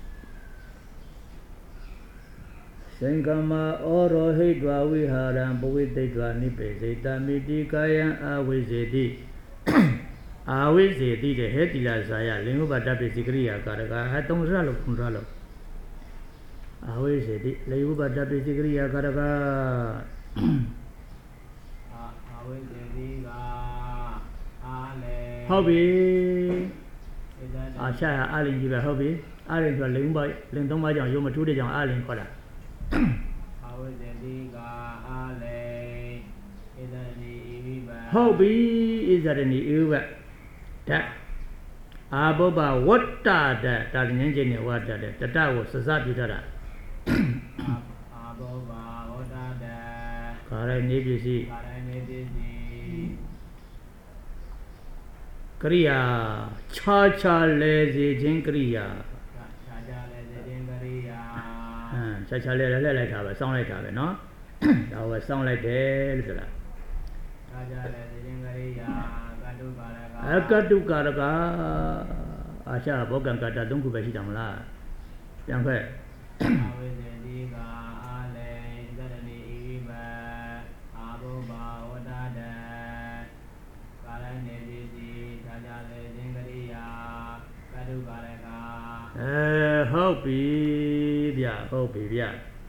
စင်္ကမဩရောဟိတဝဝိဟာရံပဝိသိတဝနိပေစိတမိတိကာယံအဝိဇေတိအာဝိဇေတိတဲ့ဟေတိလာဇာယလင်္ကုပတပိစိကရိယာကာရကအဲသုံးစရလို့ခုနစရလို့အာဝိဇေတိလင်္ကုပတပိစိကရိယာကာရကအာအာဝိဇ္ဇေတိကအာလေဟုတ်ပြီဣဒံအာရှာအာလင်ကြီးပဲဟုတ်ပြီအာလင်ဆိုလင်္ကုပလင်သုံးပါးကြောင့်ရုံမထူးတဲ့ကြောင့်အာလင်ခေါ်တာအာဝိဇ္ဇေတိကအာလေဣဒံဒီဣဝိဘံဟုတ်ပြီဣဇရဏီဧဝဓာတ်အာဘောဘဝတ္တဓာတ်တာဉ္ဇင်းနဲ့ဝတ္တတဲ့တတကိုစစပြုထားတာအာအာဘောဘာဝတ္တတခါရိုင်းနေပစ္စည်းကာရဏေတိစီကရိယာခြားခြားလဲစေခြင်းကရိယာခြားခြားလေစေခြင်းကရိယာဟမ်ခြားခြားလဲလဲလှည့်လိုက်တာပဲစောင်းလိုက်တာပဲเนาะဒါကိုစောင်းလိုက်တယ်လို့ဆိုတာခြားခြားလေစေခြင်းကရိယာ Akadu Karaka Asha Bogan Kata Dungu Bashitamla. Young way. Eh, Hopi, yeah, Hopi, yeah.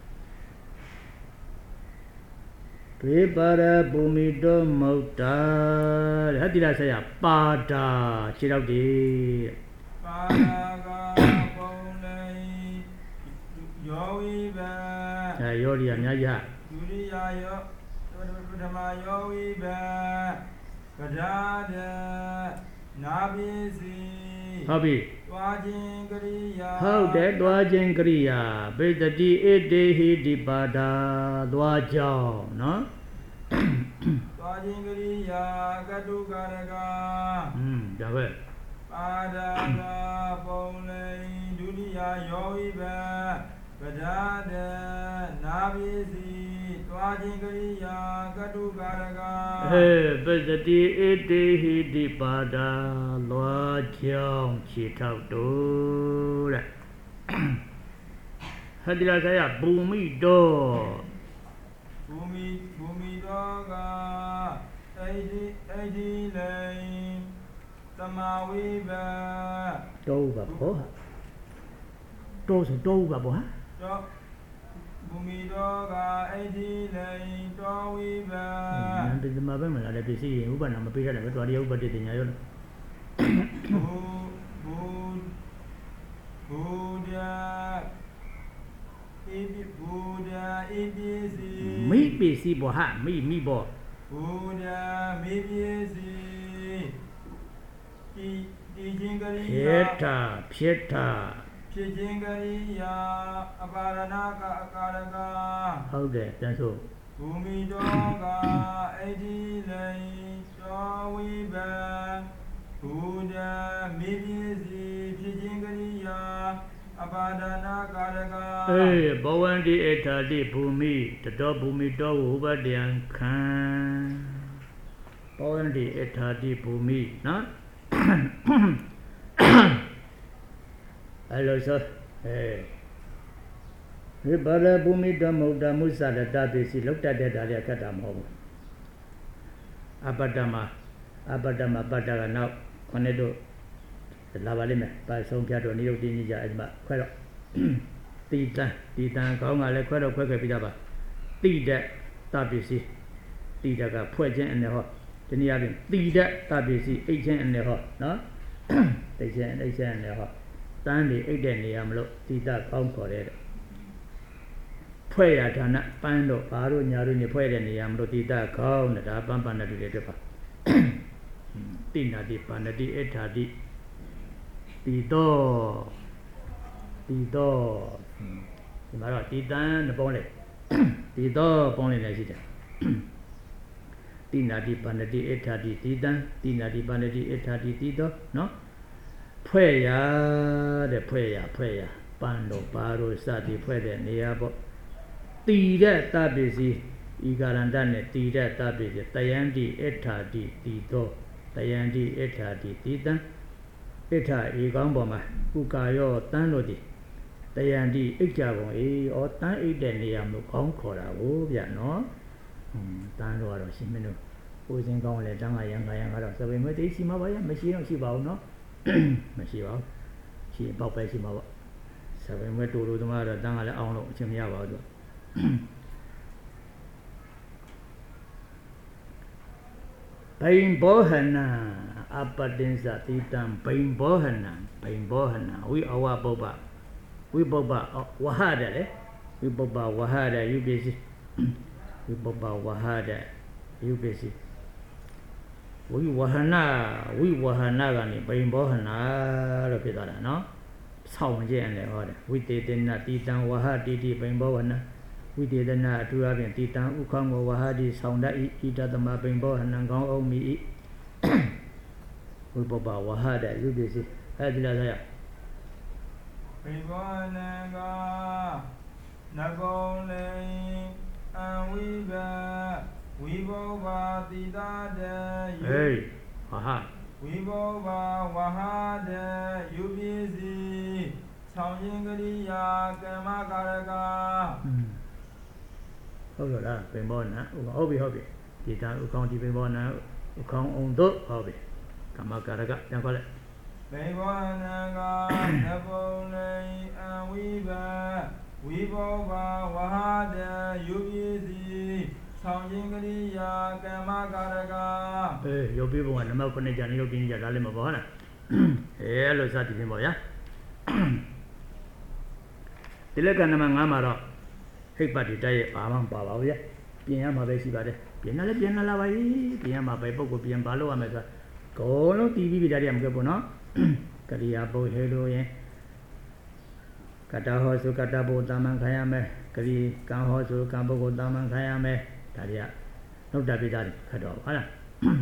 Prepara Bumido Mota. How did I say? Pada, Chirauti. Pada, Pone, Yoiba. Yoria, Naya. Yuria, Pradama Yoiba. Kadada, Nabisi. Hobby. Dwajin Kriya. How that Dwajin Kriya. Bedadi Edehi Dipada Dwajo, no? Dwajin Kriya, Kadu Karaka. Hmm, Java. Pada, Pone, Dunia Yoiba. Kadada, Nabisi. Dwajin Kriya, Kadu Karaka. Eh, Bedadi Edehi Dipada Dwajo, Chitauto. How did I say? Bumi do. Bumi, Bumi Doga, Adi, Adi Lane, Tamawiba, Doga Boha. Those are Doga Boha. Bumi Doga, Adi Lane, Tawiba, And the Mabama, let me see, Uban, I'm a piece of what you put it in your Buddha, Buddha, Ibisi, Me be see Boha, me, me bo. Buddha, Mibisi, Pieta, Pieta. Pijingariya, Aparanaka, Akaraka, How there, that's all. Bumi Doga, Edi Lay, Tawiba, Buddha, Mibisi, Pijingariya, Aparana Karaka. Eh, Bowandi Eta di Bumi, the dog Bumi dog over the Ankan. Bowandi Eta di Bumi, no? Hello, sir. Eh. Ribala Bumi Damoda Musa, the Dabisi looked at the Dalia Katam. Abadama, Abadama Badara now, Conedo, the Lavalime, by some Piato, New Dinija, and Quero. Tita, Tita, Konga, Le Quero, Quaker Pidaba. Tita, Dabisi, Tita, Poison and the hot. The Niabin, Tita, Dabisi, Agent and the hot, no? They say, they say, and the hot. Stanley, Aden, Yamlo, Tita, Concord. ဖွဲ့ရဌာနပန်းတော့ဘာလို့ညာလို့နေဖွဲ့တဲ့နေရာမလို့တိတခေါင်းနဲ့ဒါပန်းပန်းနဲ့တူတယ်တွေ့ပါတိနာတိပန္နတိအထာတိတိတော့တိတော့ဒီမှာတော့တိတန်နဲ့ပေါင်းလိုက်တိတော့ပေါင်းလိုက်လည်းရှိတယ်တိနာတိပန္နတိအထာတိတိတန်တိနာတိပန္နတိအထာတိတိတော့နော်ဖွဲ့ရတဲ့ဖွဲ့ရဖွဲ့ရပန်းတော့ဘာလို့စသည်ဖွဲ့တဲ့နေရာပေါ့တီတဲ့တပိစီဤကာရန္တနဲ့တီတဲ့တပိစီတယန္တိအထာတိတီသောတယန္တိအထာတိတီတံအထာဧကောင်းပေါ်မှာဥကာယောတန်းတို့ဒီတယန္တိအိတ်ကြပုံအေးဩတန်းအိတ်တဲ့နေရာမျိုးကောင်းခေါ်တာကိုဗျနော်ဟွန်းတန်းတို့ကတော့ရှင်မင်းတို့ကိုစင်ကောင်းလဲတန်းကရံခါရံကတော့စပင်မွေးသိရှိမှာပါရမရှိတော့ရှိပါဘူးနော်မရှိပါဘူးရှိပေါက်ပဲရှိမှာပေါ့စပင်မွေးတူတူသမားတော့တန်းကလည်းအောင်လို့အချင်းမရပါဘူးဘိန်ဘောဟနာအပတင်္စတိတံဘိန်ဘောဟနာဘိန်ဘောဟနာဝိအဝပုပ္ပဝိပုပ္ပဝဟတဲ့လေဝိပုပ္ပဝဟတဲ့ယူပစ္စည်းဝိပုပ္ပဝဟတဲ့ယူပစ္စည်းဝိဝဟနာဝိဝဟနာကနေဘိန်ဘောဟနာလို့ဖြစ်သွားတာနော်ဆောင်းကျင့်တယ်ဟောတယ်ဝိတေတနာတိတံဝဟတိတိဘိန်ဘောဟနာဝိတေသနာအထူးအဖြင့်တိတံဥခေါင်းကိုဝဟာဒီဆောင်တတ်ဤဣတသမပိန်ဘောဟနံကောင်းအောင်မိဤဝိပပဝဟာတဲ့ယူပစ္စည်းအဲဒီလားဆက်ရပိဘောနံကနဂုံလေအဝိဘဝိဘောဘာတိတာတေဟေးဟာဟာဝိဘောဘာဝဟာတေယုပိစီဆောင်ရင်ကရိယာကမ္မကာရကอืมဟုတ်ကဲ့လားပင်ဘောနာဟုတ်ပြီဟုတ်ပြီဒီတန်ဥကောင်းဒီပင်ဘောနာဥကောင်းအောင်တို့ဟုတ်ပြီကမ္မကာရကပြန်ခေါ်လိုက်ဘေဘောနံကနဘုံလိအံဝိဘဝိဘောဘာဝဟာတေယုပိစီဆောင်ရင်ကရိယာကမ္မကာရကအေးရုပ်ပြပုံကနံပါတ်ခုနှစ်ကျန်နေရုပ်ပြင်းကြဒါလည်းမပေါ်ဟုတ်လားအဲအဲ့လိုစသည်ဖြင့်ပေါ့ဗျာဒီလက်ကနံပါတ်ငါးမှာတော့ဟိတ်ပတ်တိတိုက်ရဲ့ဘာမှမပါပါဘူးဗျာပြင်ရမှာပဲရှိပါတယ်ပြင်လာလည်းပြင်လာလာပါပြီပြင်ရမှာပဲပုဂ္ဂိုလ်ပြင်ဘာလို့ရမလဲဆိုတော့အကုန်လုံးတီးပြီးပြီဒါတွေကမကပ်ဘူးနော်ကရိယာပုတ်ဟဲလို့ရင်ကတ္တဟောစုကတ္တဘုတာမန်ခံရမယ်ကရိကံဟောစုကံပုဂ္ဂိုလ်တာမန်ခံရမယ်ဒါတွေကနှုတ်တပိသားတွေခတ်တော့ဟုတ်လား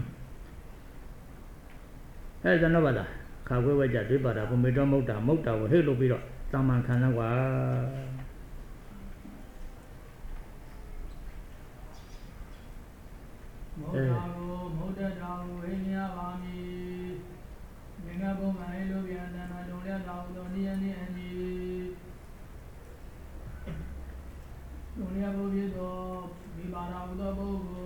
အဲဒါတော့ပါလားခါခွဲဝဲကြတွေးပါတာဘုမေတော်မုတ်တာမုတ်တာကိုဟဲ့လို့ပြီးတော့တာမန်ခံတော့ကွာမုဒ္ဒာကိုမုဒ္ဒတာကိုဟိမြာပါမည်ငငဘုံမဟိလိုပြန်တမတုံလက်တော်သောနိယနိအညီဒုညဘုပြေသောမိပါရာသောပုဂ္ဂို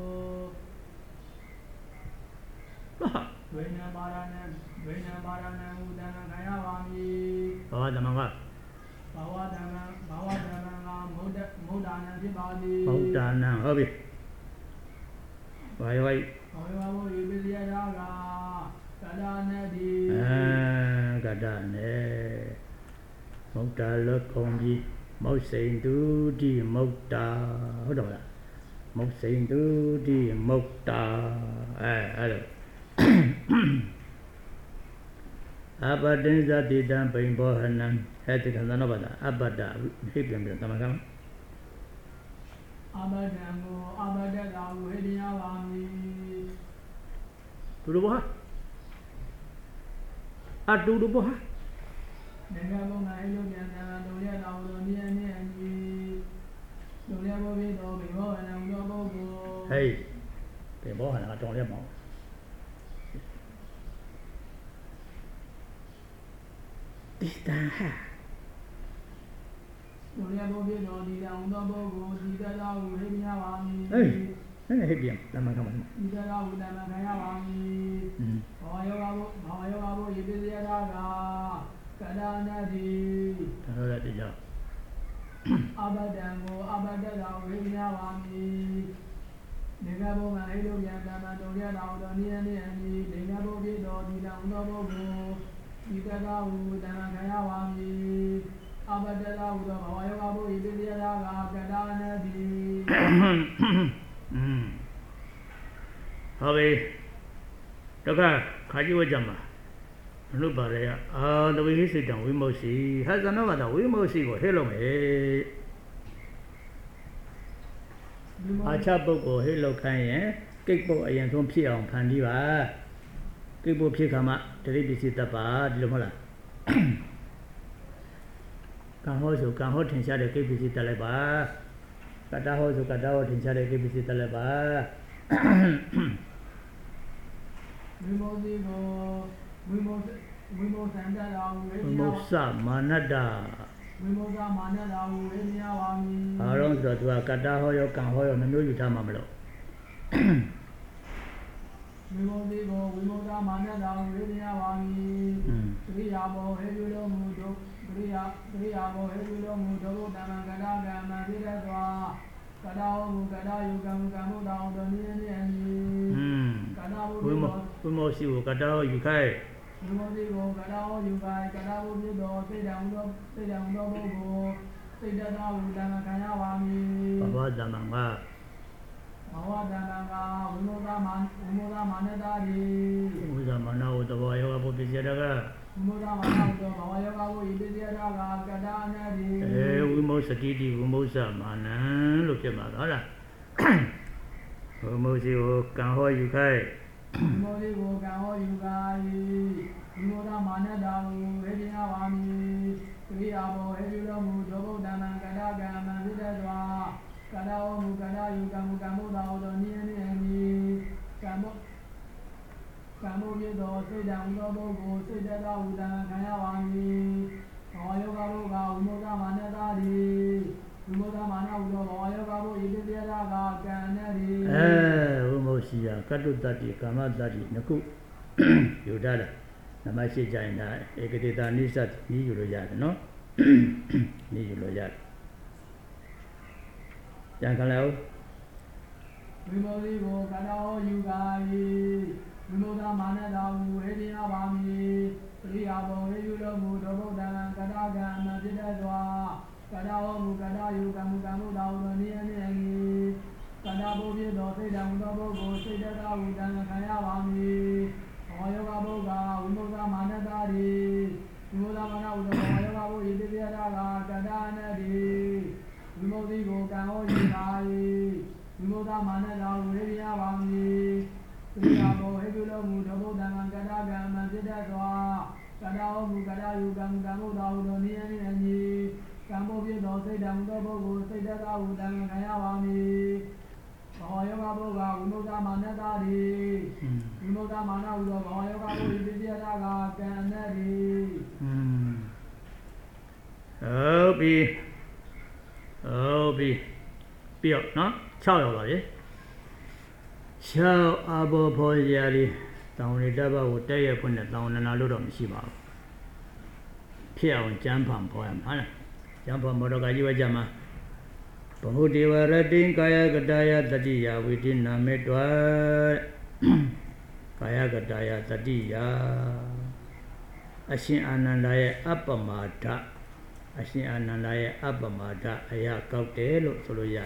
လ်ဝိညာပါရဏံဝိညာပါရဏံဥဒ္ဒနာခံရပါမည်ဘာဝဓမ္မကဘာဝဓမ္မဘာဝဓမ္မကမုဒ္ဒမုဒ္ဒနာဖြစ်ပါသည်မုတ်တာနံဟုတ်ပြီဘာရောဘောယဝိပိယရာကကဒါနတိအဲကတ္တနဲ့မုတ်တာလကုံကြီးမုတ်စိန်တူတိမုတ်တာဟုတ်တော့လားမုတ်စိန်တူတိမုတ်တာအဲအဲ့လိုအပတ္တင်ဇတိတံပိန်ဘောဟနံဟဲ့ဒီကံသောဘာသာအပတ္တဟိပြန်ပြန်တမကံအဘဒံကိုအဘဒတာကိုဟိရိယပါမည်တူတူဘောအတူတူဘောနေကဘုံငါဟိလိုပြန်တံတုံရတော်သောနိယနိအညီတုံရဘောပိသောဘေဘောအနံသောပုဂ္ဂိုလ်ဟေးပိန်ဘောဟနံကတောင်းလဲမောင်းဒီတန်ဟာတုံရဘောပိသောဒီတံသောပုဂ္ဂိုလ်ဒီတတာကိုဟိရိယပါမည်ဟေးနဲ့ဟိပြန်တမကံမဒီတတာကိုတမခံရပါမည်อืมဘောယောဂဘုဘောယောဂဘုယေပိယရာကကဒါနတိဒါတော့လည်းတရားအဘဒံကိုအဘဒတာကိုဟိရိယပါမည်နေကဘုံငါဟိလိုပြန်တံတုံရတော်သောနိယနိအညီနေကဘုပိသောဒီတံသောပုဂ္ဂိုလ်ဒီတတာကိုတမခံရပါမည်အဘဒတာဟုသောဘောယောဂဘုယေပိယရာကကဒါနတိอืมဟုတ်ပြီတခါခါကြည့်ဝကြမှာမလို့ပါလေအာတဝိဟိစိတံဝိမု सी ဟာဇနောကတဝိမု सी ကိုဟဲ့လို့မယ်အာချပုဂ္ဂိုလ်ဟဲ့လို့ခိုင်းရင်ကိတ်ပုတ်အရင်ဆုံးဖြစ်အောင်ဖန်တီးပါကိတ်ပုတ်ဖြစ်ခါမှတတိပစ္စည်းတပ်ပါဒီလိုမဟုတ်လားကံဟောဆိုကံဟောထင်ရှားတဲ့ကိတ်ပစ္စည်းတက်လိုက်ပါကတ္တဟောဆိုကတ္တဟောထင်ရှားတဲ့ကိတ်ပစ္စည်းတက်လိုက်ပါဝိမောတိကိုဝိမောဝိမောသန္တရာဝေမုဿမာနတ္တဝိမောသမာနတာဝေမြာဝါမီအားလုံးဆိုတော့သူကကတ္တဟောရောကံဟောရောနှမျိုးယူထားမှာမလို့ဝိမောတိကိုဝိမောသမာနတာဝေမြာဝါမီอืมပရိယာဘောဟေပြုတော်မူသောပရိယာပရိယာဘောဟေပြုတော်မူသောတမန်ကတာကံမသိတတ်စွာကတာဟောမူကတာယုကံကံမုတောင်းတော်နိယနိအညီอืมကတာဘုဝိဒ္ဓမောဝိမောရှိကိုကတ္တဟောယူခိုင်းဝိမောတိကိုကတာဟောယူကာကတာဘုဒ္ဓတော်သိတံသောသိတံသောပုဂ္ဂိုလ်သိတတ်သောတမန်ခံရပါမည်ဘဝဓမ္မငါဘဝတဏ္ဍာကဝိမောသမန်ဝိမောသမနတာတိဥဇာမနာဝတဘောယောဘုပ္ပစ္စယတကဝိမောသမနတောဘဝယောဂဘုဣတိတရာကကတာနာတိအဲဝိမောစတိတိဝိမောဇမာနံလို့ဖြစ်မှာဟုတ်လားဝိမောရှိကိုကံဟောယူခိုင်းဝိမောတိကိုကံဟောယူကာယိဝိမောသမနတာကိုဝေဒနာဝါမိကရိယာဘောဟေပြုတော်မူသောဗုဒ္ဓနာကတာကံမံပိတ္တစွာကတာဟောမူကတာယုကံမူကံမုဒ္ဒဟောသောနိယနိအနိကံမောကံမှုဖြစ်သောစိတ်တံဥသောပုဂ္ဂိုလ်စိတ်တသောဥဒံခံရပါမည်ဘောယောဂဘုကဝိမုဒ္ဓမာနတာတိဝိမုဒ္ဓမာနဥသောဘောယောဂဘုဣတိပြရာကကံနဲ့တိအဲဝိမုတ်စီယကတ္တုတ္တိကာမတ္တိနှစ်ခုယူထားတာနမရှိကြရင်ဒါဧကတိတာနိစ္စကြီးယူလို့ရတယ်နော်နေယူလို့ရတယ်ကြံခလဲဦးဝိမုဒ္ဓကိုကတောယူကာယိဝိမုဒ္ဓမာနတာဟုဝေဒနာပါမည်ပရိယာဘောဝေယူလို့မူသောဗုဒ္ဓံကတကံမဖြစ်တတ်စွာကတောမူကတောယူကံမူကံမူတောသောနိယနိယငိကတောဘုဖြစ်သောစိတ်တံသောပုဂ္ဂိုလ်စိတ်တသောဥဒံခံရပါမည်ဘောယောဂဘုကဝိမုဒ္ဓမာနတာတိဝိမုဒ္ဓမာနဥသောဘောယောဂဘုဣတိပြရာကကတနတိဝိမုဒ္ဓကိုကံဟောယူကာယိဝိမုဒ္ဓမာနတာဝေရပါမည်ပရိယာဘောဟေတုလောမူသောဗုဒ္ဓံကတကံမဖြစ်တတ်စွာကတောမူကတောယူကံကံမူသောသောနိယနိယငိကံဘုဖြစ်သောစိတ်တံသောပုဂ္ဂိုလ်စိတ်တသောဥဒံခံရပါမည်ဘောယောဂဘုကဝိမုဒ္ဓမာနတာတိဝိမုဒ္ဓမာနဥသောဘောယောဂဘုဣတိပြရာကကံနဲ့တိဟုတ်ပြီဟုတ်ပြီပြီးတော့နော်၆ရောက်ပါပြီ၆အဘောဖောရာရီတောင်းရတဘကိုတက်ရဖွင့်တဲ့တောင်းနနာလို့တော့မရှိပါဘူးဖြစ်အောင်ကြမ်းဖန်ဖောရမှာဟုတ်လားကြမ်းဖန်မောတော့ကကြီးဝကြမှာဘဟုဒေဝရတိကာယကတယတတိယဝိတိနာမေတွာကာယကတယတတိယအရှင်အာနန္ဒရဲ့အပ္ပမာဒအရှင်အာနန္ဒရဲ့အပ္ပမာဒအရာကောက်တယ်လို့ဆိုလို့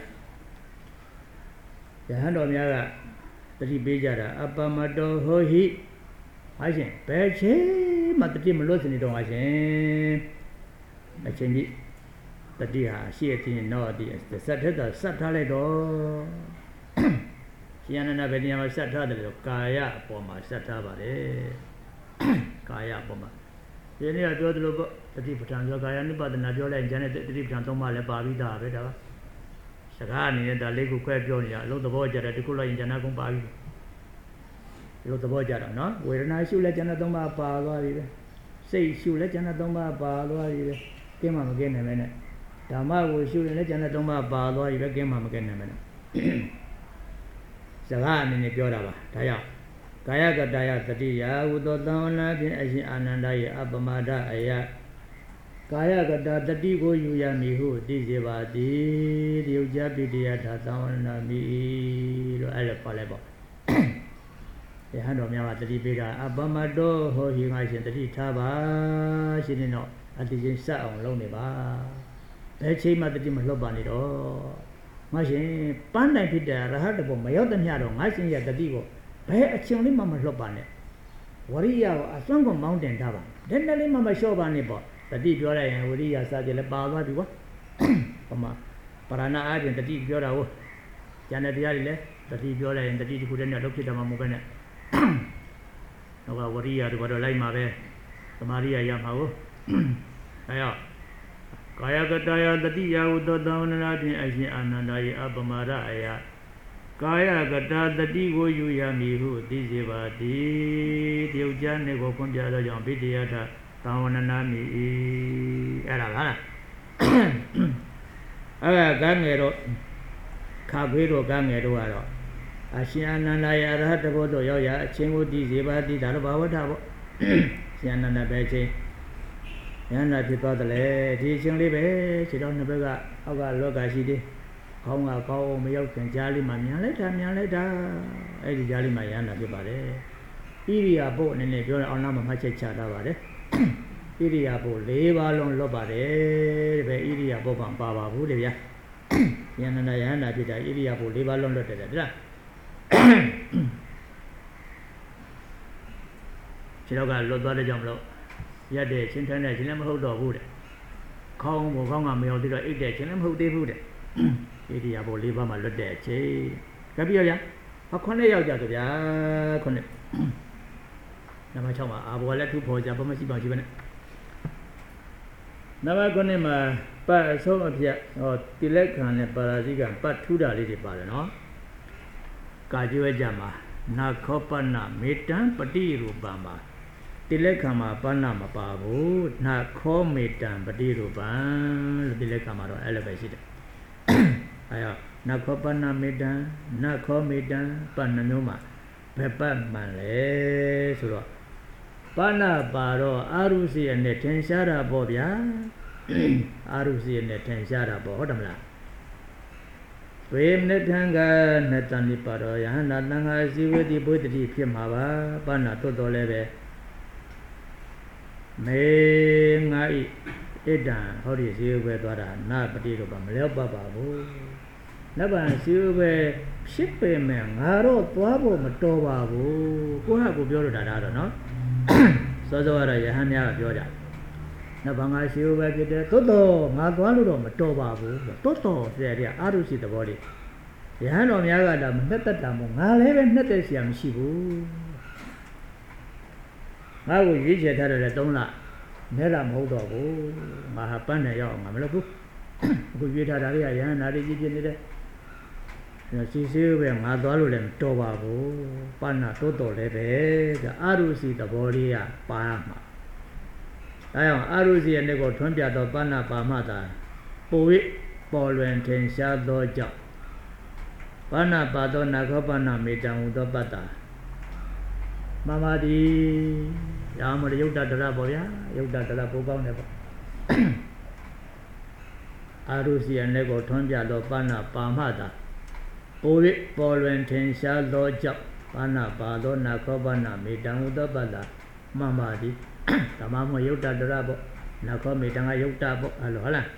ရတယ်ယဟန်တော်များကတတိပေးကြတာအပ္ပမတောဟောဟိဟာရှင်ဘယ်ချိန်မှတတိမလွတ်စနေတော့ဟာရှင်အချိန်ကြီးတတိဟာရှိအချင်းတော့အတိစက်ထက်တာစက်ထားလိုက်တော့ရှင်အနန္ဒဘယ်နေရာမှာစက်ထားတယ်လို့ကာယအပေါ်မှာစက်ထားပါတယ်ကာယအပေါ်မှာဒီနေ့ကပြောသလိုပေါ့တတိပဋ္ဌာန်ပြောကာယ ानु ပါဒနာပြောလိုက်ရင်ကျန်တဲ့တတိပဋ္ဌာန်သုံးပါးလည်းပါပြီးသားပဲဒါပါစကားအနေနဲ့ဒါလေးခုခွဲပြောနေတာအလုံးသဘောကြတယ်ဒီခုလိုက်ရင်ကျန်တဲ့ကုန်းပါပြီဒီလိုသဘောကြတော့နော်ဝေဒနာရှုလဲကျန်တဲ့သုံးပါးပါသွားပြီပဲစိတ်ရှုလဲကျန်တဲ့သုံးပါးပါသွားပြီပဲကင်းမှမကင်းနိုင်ပဲနဲ့ဓမ္မကိုရှုရင်လည်းကျန်တဲ့သုံးပါးပါသွားပြီပဲကင်းမှမကင်းနိုင်ပဲနဲ့စကားအနေနဲ့ပြောတာပါဒါကြောင့်ကာယကတယတတိယဝုသောသံဝနာဖြင့်အရှင်အာနန္ဒရဲ့အပ္ပမဒအယကာယကတတတိကိုယူရမည်ဟုသိစေပါသည်တယုတ်ကြပိတယထာသံဝနာမိလို့အဲ့လိုပါလဲပေါ့ယဟန်တော်များကတတိပေးတာအပ္ပမတောဟောဟိငါရှင်တတိထားပါရှင်နေတော့အတိချင်းစက်အောင်လုပ်နေပါဘယ်ချိန်မှတတိမလွတ်ပါနဲ့တော့ငါရှင်ပန်းတိုင်ဖြစ်တဲ့ရဟတ်တဘောမရောက်တဲ့မြတော့ငါရှင်ရဲ့တတိကိုဘယ်အချိန်လေးမှမလွတ်ပါနဲ့ဝရိယကိုအစွမ်းကုန်မောင်းတင်ထားပါတည်းတည်းလေးမှမလျှော့ပါနဲ့ပေါ့တတိပြောလိုက်ရင်ဝရိယစကြလည်းပါသွားပြီကွာပမာပရဏအားဖြင့်တတိပြောတာကိုဉာဏ်တရားတွေလည်းတတိပြောလိုက်ရင်တတိတစ်ခုတည်းနဲ့လုပ်ဖြစ်တာမှမဟုတ်ပဲနဲ့တော့ကဝရိယတို့ကတော့လိုက်မှာပဲသမာဓိရရမှာကိုအဲရောကာယကတယတတိယဝတ္တသံဝနာဖြင့်အရှင်အာနန္ဒရဲ့အပ္ပမဒအယကာယကတတတိကိုယူရမည်ဟုသိစေပါသည်တယုတ်ကြနေကိုခွင့်ပြသောကြောင့်ဗိတ္တယထသံဝနာမိအဲ့ဒါလားအဲ့ဒါကငယ်တော့ခါခွေးတော့ကငယ်တော့ကတော့အရှင်အာနန္ဒရဲ့အရဟတဘောတို့ရောက်ရအချင်းကိုသိစေပါသည်ဒါတော့ဘာဝတ္ထပေါ့ရှင်အာနန္ဒပဲချင်းဉာဏ်နာဖြစ်သွားတယ်လေဒီချင်းလေးပဲခြေတော်နှစ်ဘက်ကအောက်ကလောကရှိသေးခေါင်းကကောင်းအောင်မရောက်ခင်ကြားလေးမှာမြန်လိုက်တာမြန်လိုက်တာအဲ့ဒီကြားလေးမှာဉာဏ်နာဖြစ်ပါတယ်ဣရိယာပုတ်အနေနဲ့ပြောရအောင်နာမှာမှတ်ချက်ချထားပါတယ်ဣရိယာပုတ်၄ပါးလုံးလွတ်ပါတယ်တဲ့ပဲဣရိယာပုတ်ကပါပါဘူးတဲ့ဗျာဉာဏ်နာဉာဏ်နာဖြစ်တာဣရိယာပုတ်၄ပါးလုံးလွတ်တယ်တဲ့ဗျာခြေတော်ကလွတ်သွားတဲ့ကြောင့်မလို့ရက်တဲ့ချင်းထမ်းတဲ့ချင်းလည်းမဟုတ်တော့ဘူးတဲ့ခေါင်းဘောခေါင်းကမရောက်သေးတော့အိတ်တဲ့ချင်းလည်းမဟုတ်သေးဘူးတဲ့ဣရိယာပုတ်၄ပါးမှာလွတ်တဲ့အချိန်ကြပြီရောဗျာဟောခုနှစ်ယောက်ကြဆိုဗျာခုနှစ်နံပါတ်၆မှာအာဘောလည်းထူဖော်ကြဘာမှရှိပါရှိပါနဲ့နံပါတ်ခုနှစ်မှာပတ်အဆုံးအဖြတ်ဟောတိလက်ခံနဲ့ပါရာဇိကပတ်ထူတာလေးတွေပါတယ်နော်ကာကျွဲကြမှာနာခောပနာမေတံပတိရူပံပါတိလက်ခံမှာပဏမပါဘူးနာခောမေတံပတိရူပံလို့တိလက်ခံမှာတော့အဲ့လိုပဲရှိတယ်အဲရနာခောပနာမေတံနာခောမေတံပဏမျိုးမှာဘယ်ပတ်မှန်လဲဆိုတော့ပဏပါတော့အာရုစီရနဲ့ထင်ရှားတာပေါ့ဗျာအာရုစီရနဲ့ထင်ရှားတာပေါ့ဟုတ်တယ်မလားဝေမနထံကနတန်ဒီပါတော့ယဟန္တာတန်ခါစီဝတိဘုဒ္ဓတိဖြစ်မှာပါပဏတော်တော်လည်းပဲမေငါဤဣဒံဟောဒီဇေဝပဲသွားတာနာပတိတော့ပါမလျော့ပတ်ပါဘူးနဗ္ဗံဇေဝပဲဖြစ်ပေမဲ့ငါတော့သွားဖို့မတော်ပါဘူးကိုယ့်ဟာကိုပြောလို့ဒါတော့နော်စောစောကတော့ယဟန်များကပြောကြနဗ္ဗံငါဇေဝပဲဖြစ်တယ်တိုးတော်ငါသွားလို့တော့မတော်ပါဘူးတိုးတော်ဆရာကြီးအာရုရှိသဘောလေးယဟန်တော်များကဒါမနှက်သက်တာမို့ငါလည်းပဲနှက်သက်เสียမရှိဘူးငါ့ကိုရွေးချယ်ထားတယ်သုံးလနဲတာမဟုတ်တော့ဘူးငါဟာပန်းနဲ့ရောက်အောင်ငါမလုပ်ဘူးအခုရွေးထားတာလေးကရဟန္တာလေးကြီးဖြစ်နေတယ်စီစီပဲငါသွားလို့လည်းမတော်ပါဘူးပန်းနာတိုးတော်လည်းပဲအာရုစီသဘောလေးကပါမှာဒါကြောင့်အာရုစီရဲ့နေ့ကိုထွန်းပြတော့ပန်းနာပါမှသာပို၍ပေါ်လွင်ထင်ရှားသောကြောင့်ပန်းနာပါသောနာခောပန်းနာမေတ္တံဟူသောပတ္တာမမတိရာမရယုတ်တတရပေါ့ဗျာယုတ်တတရပိုးကောင်းတယ်ပေါ့အာရုစီယနဲ့ကိုထွန်းပြတော့ပဏ္ဏပါမတာပို၍ပေါ်လွင်ထင်ရှားသောကြောင့်ပဏ္ဏပါသောနာခောပဏ္ဏမေတ္တံဟုသောပတ္တာမမတိဓမ္မမယုတ်တတရပေါ့နာခောမေတ္တံကယုတ်တပေါ့အဲ့လိုဟုတ်လား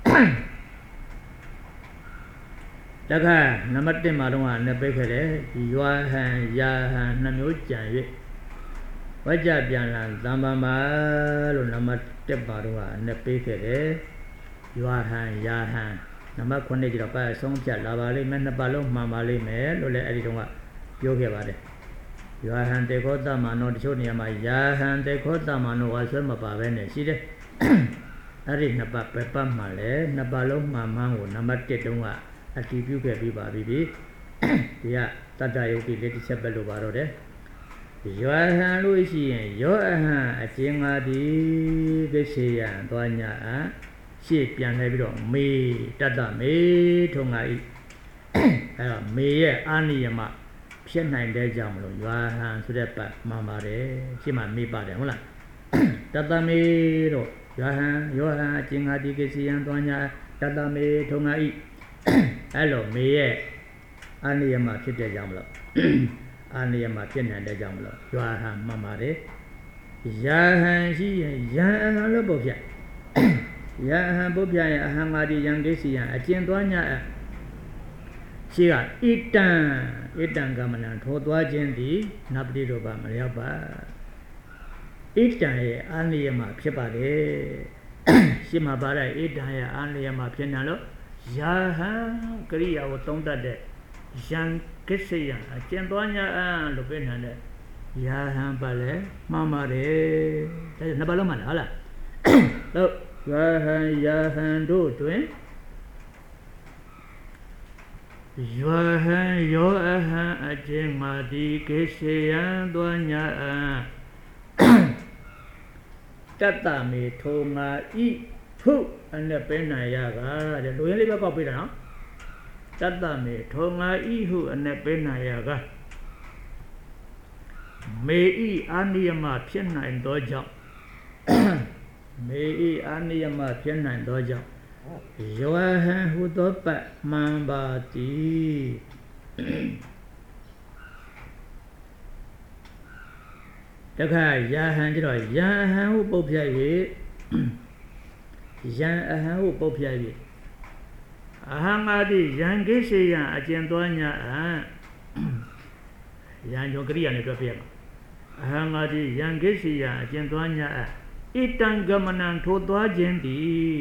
တခါနံပါတ်တစ်မှာတော့နှစ်ပိတ်ခဲ့တယ်ရွာဟံယာဟံနှမျိုးကြံ၍ဝကြပြန်လာသံပံပါလို့နံပါတ်တစ်ပါတော့နှစ်ပိတ်ခဲ့တယ်ရွာဟံယာဟံနံပါတ်ခုနှစ်ကျတော့ပါဆုံးဖြတ်လာပါလိမ့်မယ်နှစ်ပါလုံးမှန်ပါလိမ့်မယ်လို့လည်းအဲ့ဒီတော့ကပြောခဲ့ပါတယ်ရွာဟံတေခောတမနောတချို့နေရာမှာယာဟံတေခောတမနောဝါဆွဲမပါပဲနဲ့ရှိတယ်အဲ့ဒီနှစ်ပတ်ပဲပတ်မှလဲနှစ်ပါလုံးမှန်မှန်ကိုနံပါတ်တစ်တုန်းကအတည်ပြုခဲ့ပြီးပါပြီဒီကတတ္တယုတ်တိလက်တစ်ချက်ပဲလို့ပါတော့တယ်ယောဟံလို့ရှိရင်ယောအဟံအကျဉ်းငါသည်ကိစေယံသွားညာအရှေ့ပြန်လဲပြီးတော့မေတတ္တမေထုံငါဤအဲ့တော့မေရဲ့အာနိယမဖြစ်နိုင်တဲ့ကြောင့်မလို့ယောဟံဆိုတဲ့ပတ်မှန်ပါတယ်ရှေ့မှာမေပါတယ်ဟုတ်လားတတ္တမေတော့ယောဟံယောဟံအကျဉ်းငါသည်ကိစေယံသွားညာတတ္တမေထုံငါဤအဲ့လိုမေရဲ့အာနိယမဖြစ်တဲ့ကြောင့်မလို့အာနိယမဖြစ်နေတဲ့ကြောင့်မလို့ရွာဟံမှန်ပါတယ်ယာဟံရှိရင်ယံအဟံလို့ပုတ်ဖြတ်ယံအဟံပုတ်ဖြတ်ရင်အဟံမာတိယံကိစီယံအကျဉ်သွားညရှိကဣတံဣတံကမနံထောသွားခြင်းသည်နပတိတို့ပါမလျောက်ပါဣတံရဲ့အာနိယမဖြစ်ပါတယ်ရှင်းမှာပါတဲ့ဣတံရဲ့အာနိယမဖြစ်နေလို့ယာဟံကရိယာကိုသုံးတတ်တဲ့ယံကိစ္စယံအကျဉ်သွားညာအလို့ပြောနေတဲ့ယာဟံပါလေမှန်ပါတယ်ဒါနှစ်ပါးလုံးမှန်လားဟုတ်လားတော့ယာဟံယာဟံတို့တွင်ယာဟံယောအဟံအကျဉ်မာတိကိစ္စယံသွားညာအတတ္တမေထိုငါဤဟုတ်အဲ့နဲ့ပဲနိုင်ရကတဲ့လူရင်းလေးပဲပေါက်ပေးတာနော်တတ္တမေထောငါဤဟုအနဲ့ပဲနိုင်ရကမေဤအာနိယမဖြစ်နိုင်သောကြောင့်မေဤအာနိယမဖြစ်နိုင်သောကြောင့်ယောဟံဟုသောပတ်မှန်ပါသည်တခါယာဟံကျတော့ယာဟံဟုပုတ်ဖြတ်၍ယံအဟံဟုပုတ်ဖြတ်၍အဟံမာတိယံကိစေယံအကျဉ်သွားညာအယံကြောကရိယာနဲ့တွဲပြရမှာအဟံမာတိယံကိစေယံအကျဉ်သွားညာအဣတံဂမနံထိုသွားခြင်းသည်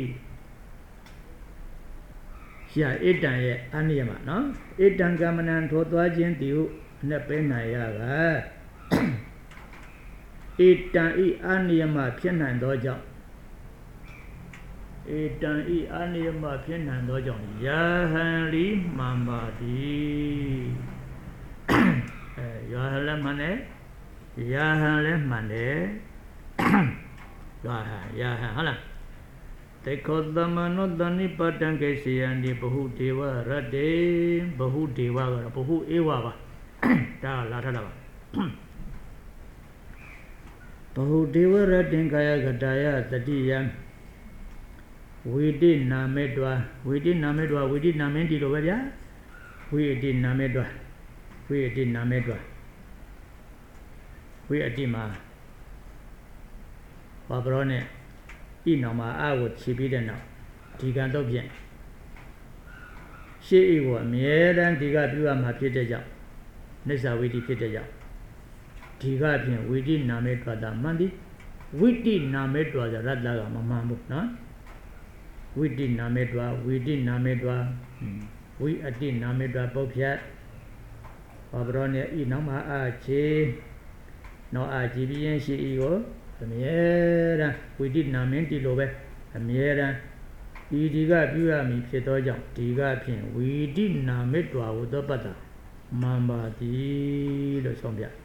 ရှာဣတံရဲ့အာနိယမနော်ဣတံဂမနံထိုသွားခြင်းသည်ဟုနဲ့ပဲနိုင်ရကဣတံဤအာနိယမဖြစ်နိုင်သောကြောင့်ဧတံဤအာနိယမဖြစ်နိုင်သောကြောင့်ယာဟံလိမှန်ပါသည်အဲရွာဟန်လည်းမှန်တယ်ရာဟန်လည်းမှန်တယ်ရွာဟန်ရာဟန်ဟုတ်လားတေခောသမနောတဏိပတံကေစီယံဒီဘဟုဒေဝရတ္တေဘဟုဒေဝကတော့ဘဟုဧဝပါဒါလာထတာပါဘဟုဒေဝရတ္တင်ကာယကတာယတတိယံဝိတိနာမေတ္တဝိတိနာမေတ္တဝိတိနာမင်းဒီလိုပဲဗျာဝိတိနာမေတ္တဝိတိနာမေတ္တဝိအတိမှာဘာဘရောနဲ့ဤနောက်မှာအာကိုခြေပြီးတဲ့နောက်ဒီကံတော့ဖြင့်ရှေ့ဤကိုအမြဲတမ်းဒီကပြုရမှာဖြစ်တဲ့ကြောင့်နိစ္စဝိတိဖြစ်တဲ့ကြောင့်ဒီကဖြင့်ဝိတိနာမေတ္တတာမှန်သည်ဝိတိနာမေတ္တဆိုရတ္တကမမှန်ဘူးနော်ဝိတိနာမေတ္တဝိတိနာမေတ္တဝိအတိနာမေတ္တပုတ်ဖြတ်ဘာဘရောနဲ့ဤနောက်မှာအာခြေနောက်အာကြည့်ပြီးရင်ရှိဤကိုအမြဲတမ်းဝိတိနာမင်းဒီလိုပဲအမြဲတမ်းဒီဒီကပြုရမည်ဖြစ်သောကြောင့်ဒီကဖြင့်ဝိတိနာမေတ္တာဝတ္တပတ္တမှန်ပါသည်လို့ဆုံးပြ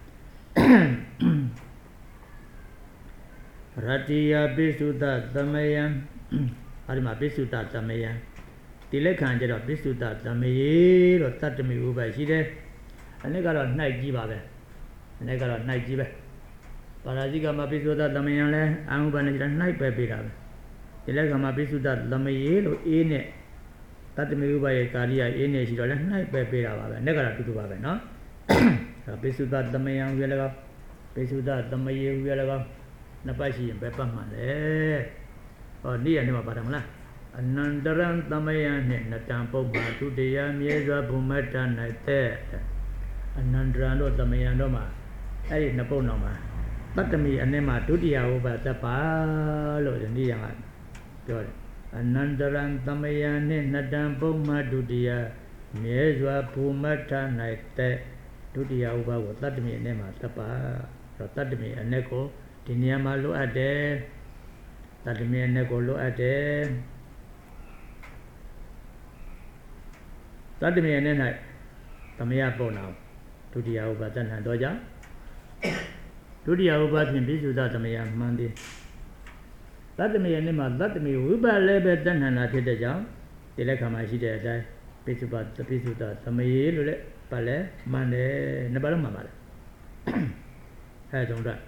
ရတ္တိယပိစုတသမယံအဲဒီမှာပိစုတသမယံဒီလက်ခံကျတော့ပိစုတသမယေတော့တတ္တမိဥပ္ပရှိတယ်အနည်းကတော့နှိုက်ကြီးပါပဲအနည်းကတော့နှိုက်ကြီးပဲပါရာဇိကမှာပိစုဒသမယံလဲအာဟုပန်နဲ့ကျနှိုက်ပဲပေးတာပဲဒီလက်ကမှာပိစုဒသမယေလို့အေးနဲ့တတ္တမေဥပရဲ့ကာရိယအေးနဲ့ရှိတော့လဲနှိုက်ပဲပေးတာပါပဲအနက်ကတော့တူတူပါပဲနော်ပိစုဒသမယံဝေလကောပိစုဒသမယေဝေလကောနှစ်ပတ်ရှိရင်ပဲပတ်မှန်လေဟောနေ့ရက်နေ့မှာပါတယ်မလားအနန္တရံသမယံနဲ့နတံပုပ္ပါဒုတိယမြဲစွာဘုမတ္တ၌တဲ့အနန္တရံတို့သမယံတို့မှာအဲ့ဒီနှစ်ပုဒ်တော်မှာတတ္တမိအနဲ့မှာဒုတိယဥပ္ပါဒပါလို့ဒီနေ့ရမှာပြောတယ်အနန္တရံသမယံနဲ့နတံပုပ္ပါဒုတိယမြဲစွာဘုမတ္တ၌တဲ့ဒုတိယဥပ္ပါကိုတတ္တမိအနဲ့မှာတပါတော့တတ္တမိအနဲ့ကိုဒီနေရာမှာလိုအပ်တယ်တတ္တမိအနဲ့ကိုလိုအပ်တယ်တတ္တမိအနဲ့၌သမယပုံနာဒုတိယဥပ္ပါဒဏ္ဍတော့ကြောင့်ဒုတိယဥပ္ပါဖြင့်ပိစုဒသမယမှန်သည်တတ္တမေနဲ့မှာတတ္တမေဝိပလည်းပဲတဏ္ဍာဖြစ်တဲ့ကြောင့်ဒီလက်ခံမှာရှိတဲ့အတိုင်းပိစုပါပိစုဒသမယေလို့လည်းပါလဲမှန်တယ်နှစ်ပါးလုံးမှန်ပါလေအဲကြောင့်တော့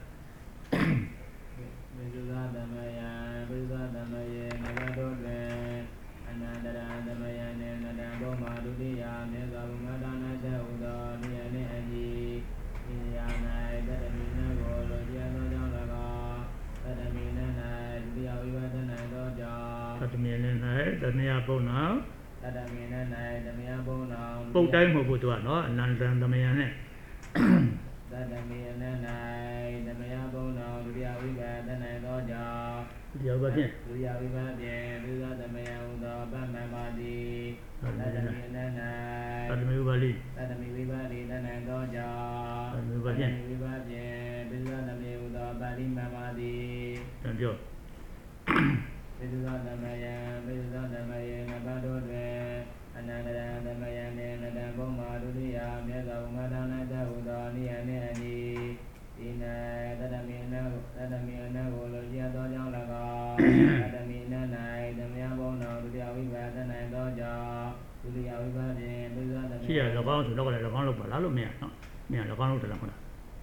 ပိစုဒသမယပိစုဒသမယေနဂတောတွင်အနန္တရသမယနဲ့နတံဘောမှာဒုတိယမြတ်စွာဘုရားဒါနတဲ့ဥသောနိယနဲ့အညီဤယာ၌တတ္တမိနကိုလိုချင်သောကြောင့်၎င်းတတ္တမိန၌ဒုတိယဝိပဿနာသောကြောင့်တတ္တမိန၌တဏှာပုံနာတတ္တမိန၌တမယပုံနာပုတ်တိုင်းမဟုတ်ဘူးသူကနော်အနန္တရံသမယနဲ့တတ္တမိန၌တမယပုံနာဒုတိယဝိပဿနာသောကြောင့်ဒုတိယဝိပဿနာဒုတိယဝိပဿနာဖြင့်ဒုသသမယဥသောပမ္မပါတိတတ္တမိန၌တတ္တမိဥပါလိတတ္တမိဝိပါလိတဏ္ဍသောကြောင့်တတ္တမိဥပါဖြင့်ဝိပါဖြင့်ပိစုသမယဥသောပါဠိမ္မပါတိတန်ပြောပိစုသမယံပိစုသမယေနဘတို့တွင်အနန္တရသမယံနှင့်နတံဘုံမာဒုတိယမြတ်စွာဘုရားဒါနတဲ့ဟူသောနိယနှင့်အညီဒီ၌တတ္တမိနတတ္တမိနကိုလိုချင်သောကြောင့်၎င်းတတ္တမိန၌တမယဘုံတော်ဒုတိယဝိပဿနာသောကြောင့်ဒုတိယဝိပဿနာဖြင့်ပိစုသမယရှိရ၎င်းဆိုတော့လည်း၎င်းလို့ပါလားလို့မရနော်မရ၎င်းလို့တယ်လားဟုတ်လား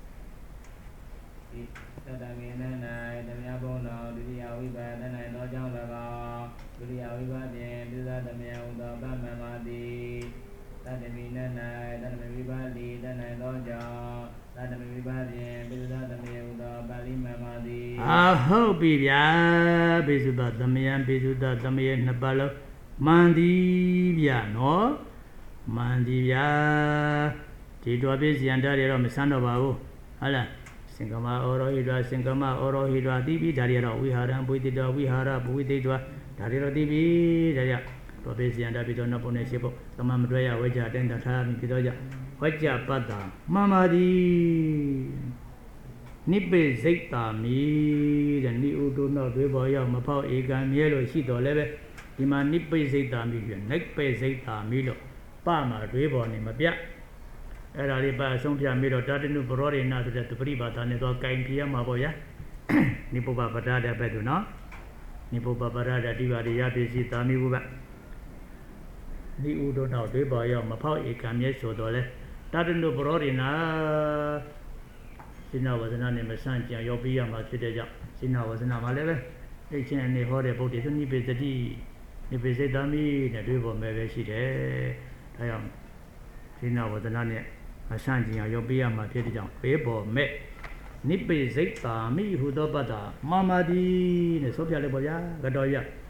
တတ္တမိန၌တမယဘုံတော်ဒုတိယဝိပဿနာသောကြောင့်၎င်းဒုတိယဝိပဿနာဖြင့်ပိစုသမယဥသောပမ္မပါတိတတ္တမိန၌တတ္တမိဝိပါလိတဏ္ဍသောကြောင့်တတ္တမိဝိပါဖြင့်ပိစုသမယဥသောပါဠိမ္မပါတိအာဟုတ်ပြီဗျာပိစုသမယံပိစုသမယနှစ်ပါးလုံးမှန်သည်ဗျာနော်မှန်သည်ဗျာဒီတော်ပြည့်စံတားတွေတော့မဆန်းတော့ပါဘူးဟုတ်လားစင်ကမဩရောဟိတစင်ကမဩရောဟိတတိပိဒါတွေတော့ဝိဟာရံဘုသိတဝိဟာရဘုဝိသိတဒါတွေတော့တိပိဒါကြတော်ပြည့်စံတားပြီးတော့နောက်ပုံနဲ့ရှင်းဖို့သမမတွဲရဝိကြတိုင်းတာထားပြီးတော့ကြဝိကြပတ္တာမှန်ပါသည်နိပိစိတ်တာမီတဲ့နိဥတုနောက်တွေပေါ်ရောက်မဖောက်ဧကံမြဲလို့ရှိတော်လည်းပဲဒီမှာနိပိစိတ်တာမီပြနိပိစိတ်တာမီလို့ပမှာတွေပေါ်နေမပြအဲ့ဒါလေးပါအဆုံးဖြတ်ပြီးတော့တာတနုပရောရိနာဆိုတဲ့တပရိပါဒနဲ့တော့ကင်ပြရမှာပေါ့ဗျာနိပုပ္ပပဒတဲ့ဘက်သူနော်နိပုပ္ပပဒတဲ့ဒီပါရိယပစ္စည်းသာမိဟုပဲဒီဥဒ္ဒနောက်တွေပါရောက်မဖောက်ဧကံမြဲဆိုတော့လေတာတနုပရောရိနာစိနာဝဇနာနဲ့မဆန့်ကြံရောက်ပြီးရမှာဖြစ်တဲ့ကြောင့်စိနာဝဇနာမှာလည်းပဲသိချင်းအနေဟောတဲ့ဗုဒ္ဓသနိပိစတိနိပိစိတ်သာမိနဲ့တွေ့ပေါ်မဲ့ပဲရှိတယ်ဒါကြောင့်စိနာဝဇနာနဲ့မဆန့်ကျင်ရောက်ပြီးရမှာဖြစ်တဲ့ကြောင့်ဘေးပေါ်မဲ့နိပိစိတ်သာမိဟူသောပတ္တာမာမာတိနဲ့ဆိုပြလိုက်ပါဗျာကတော်ရ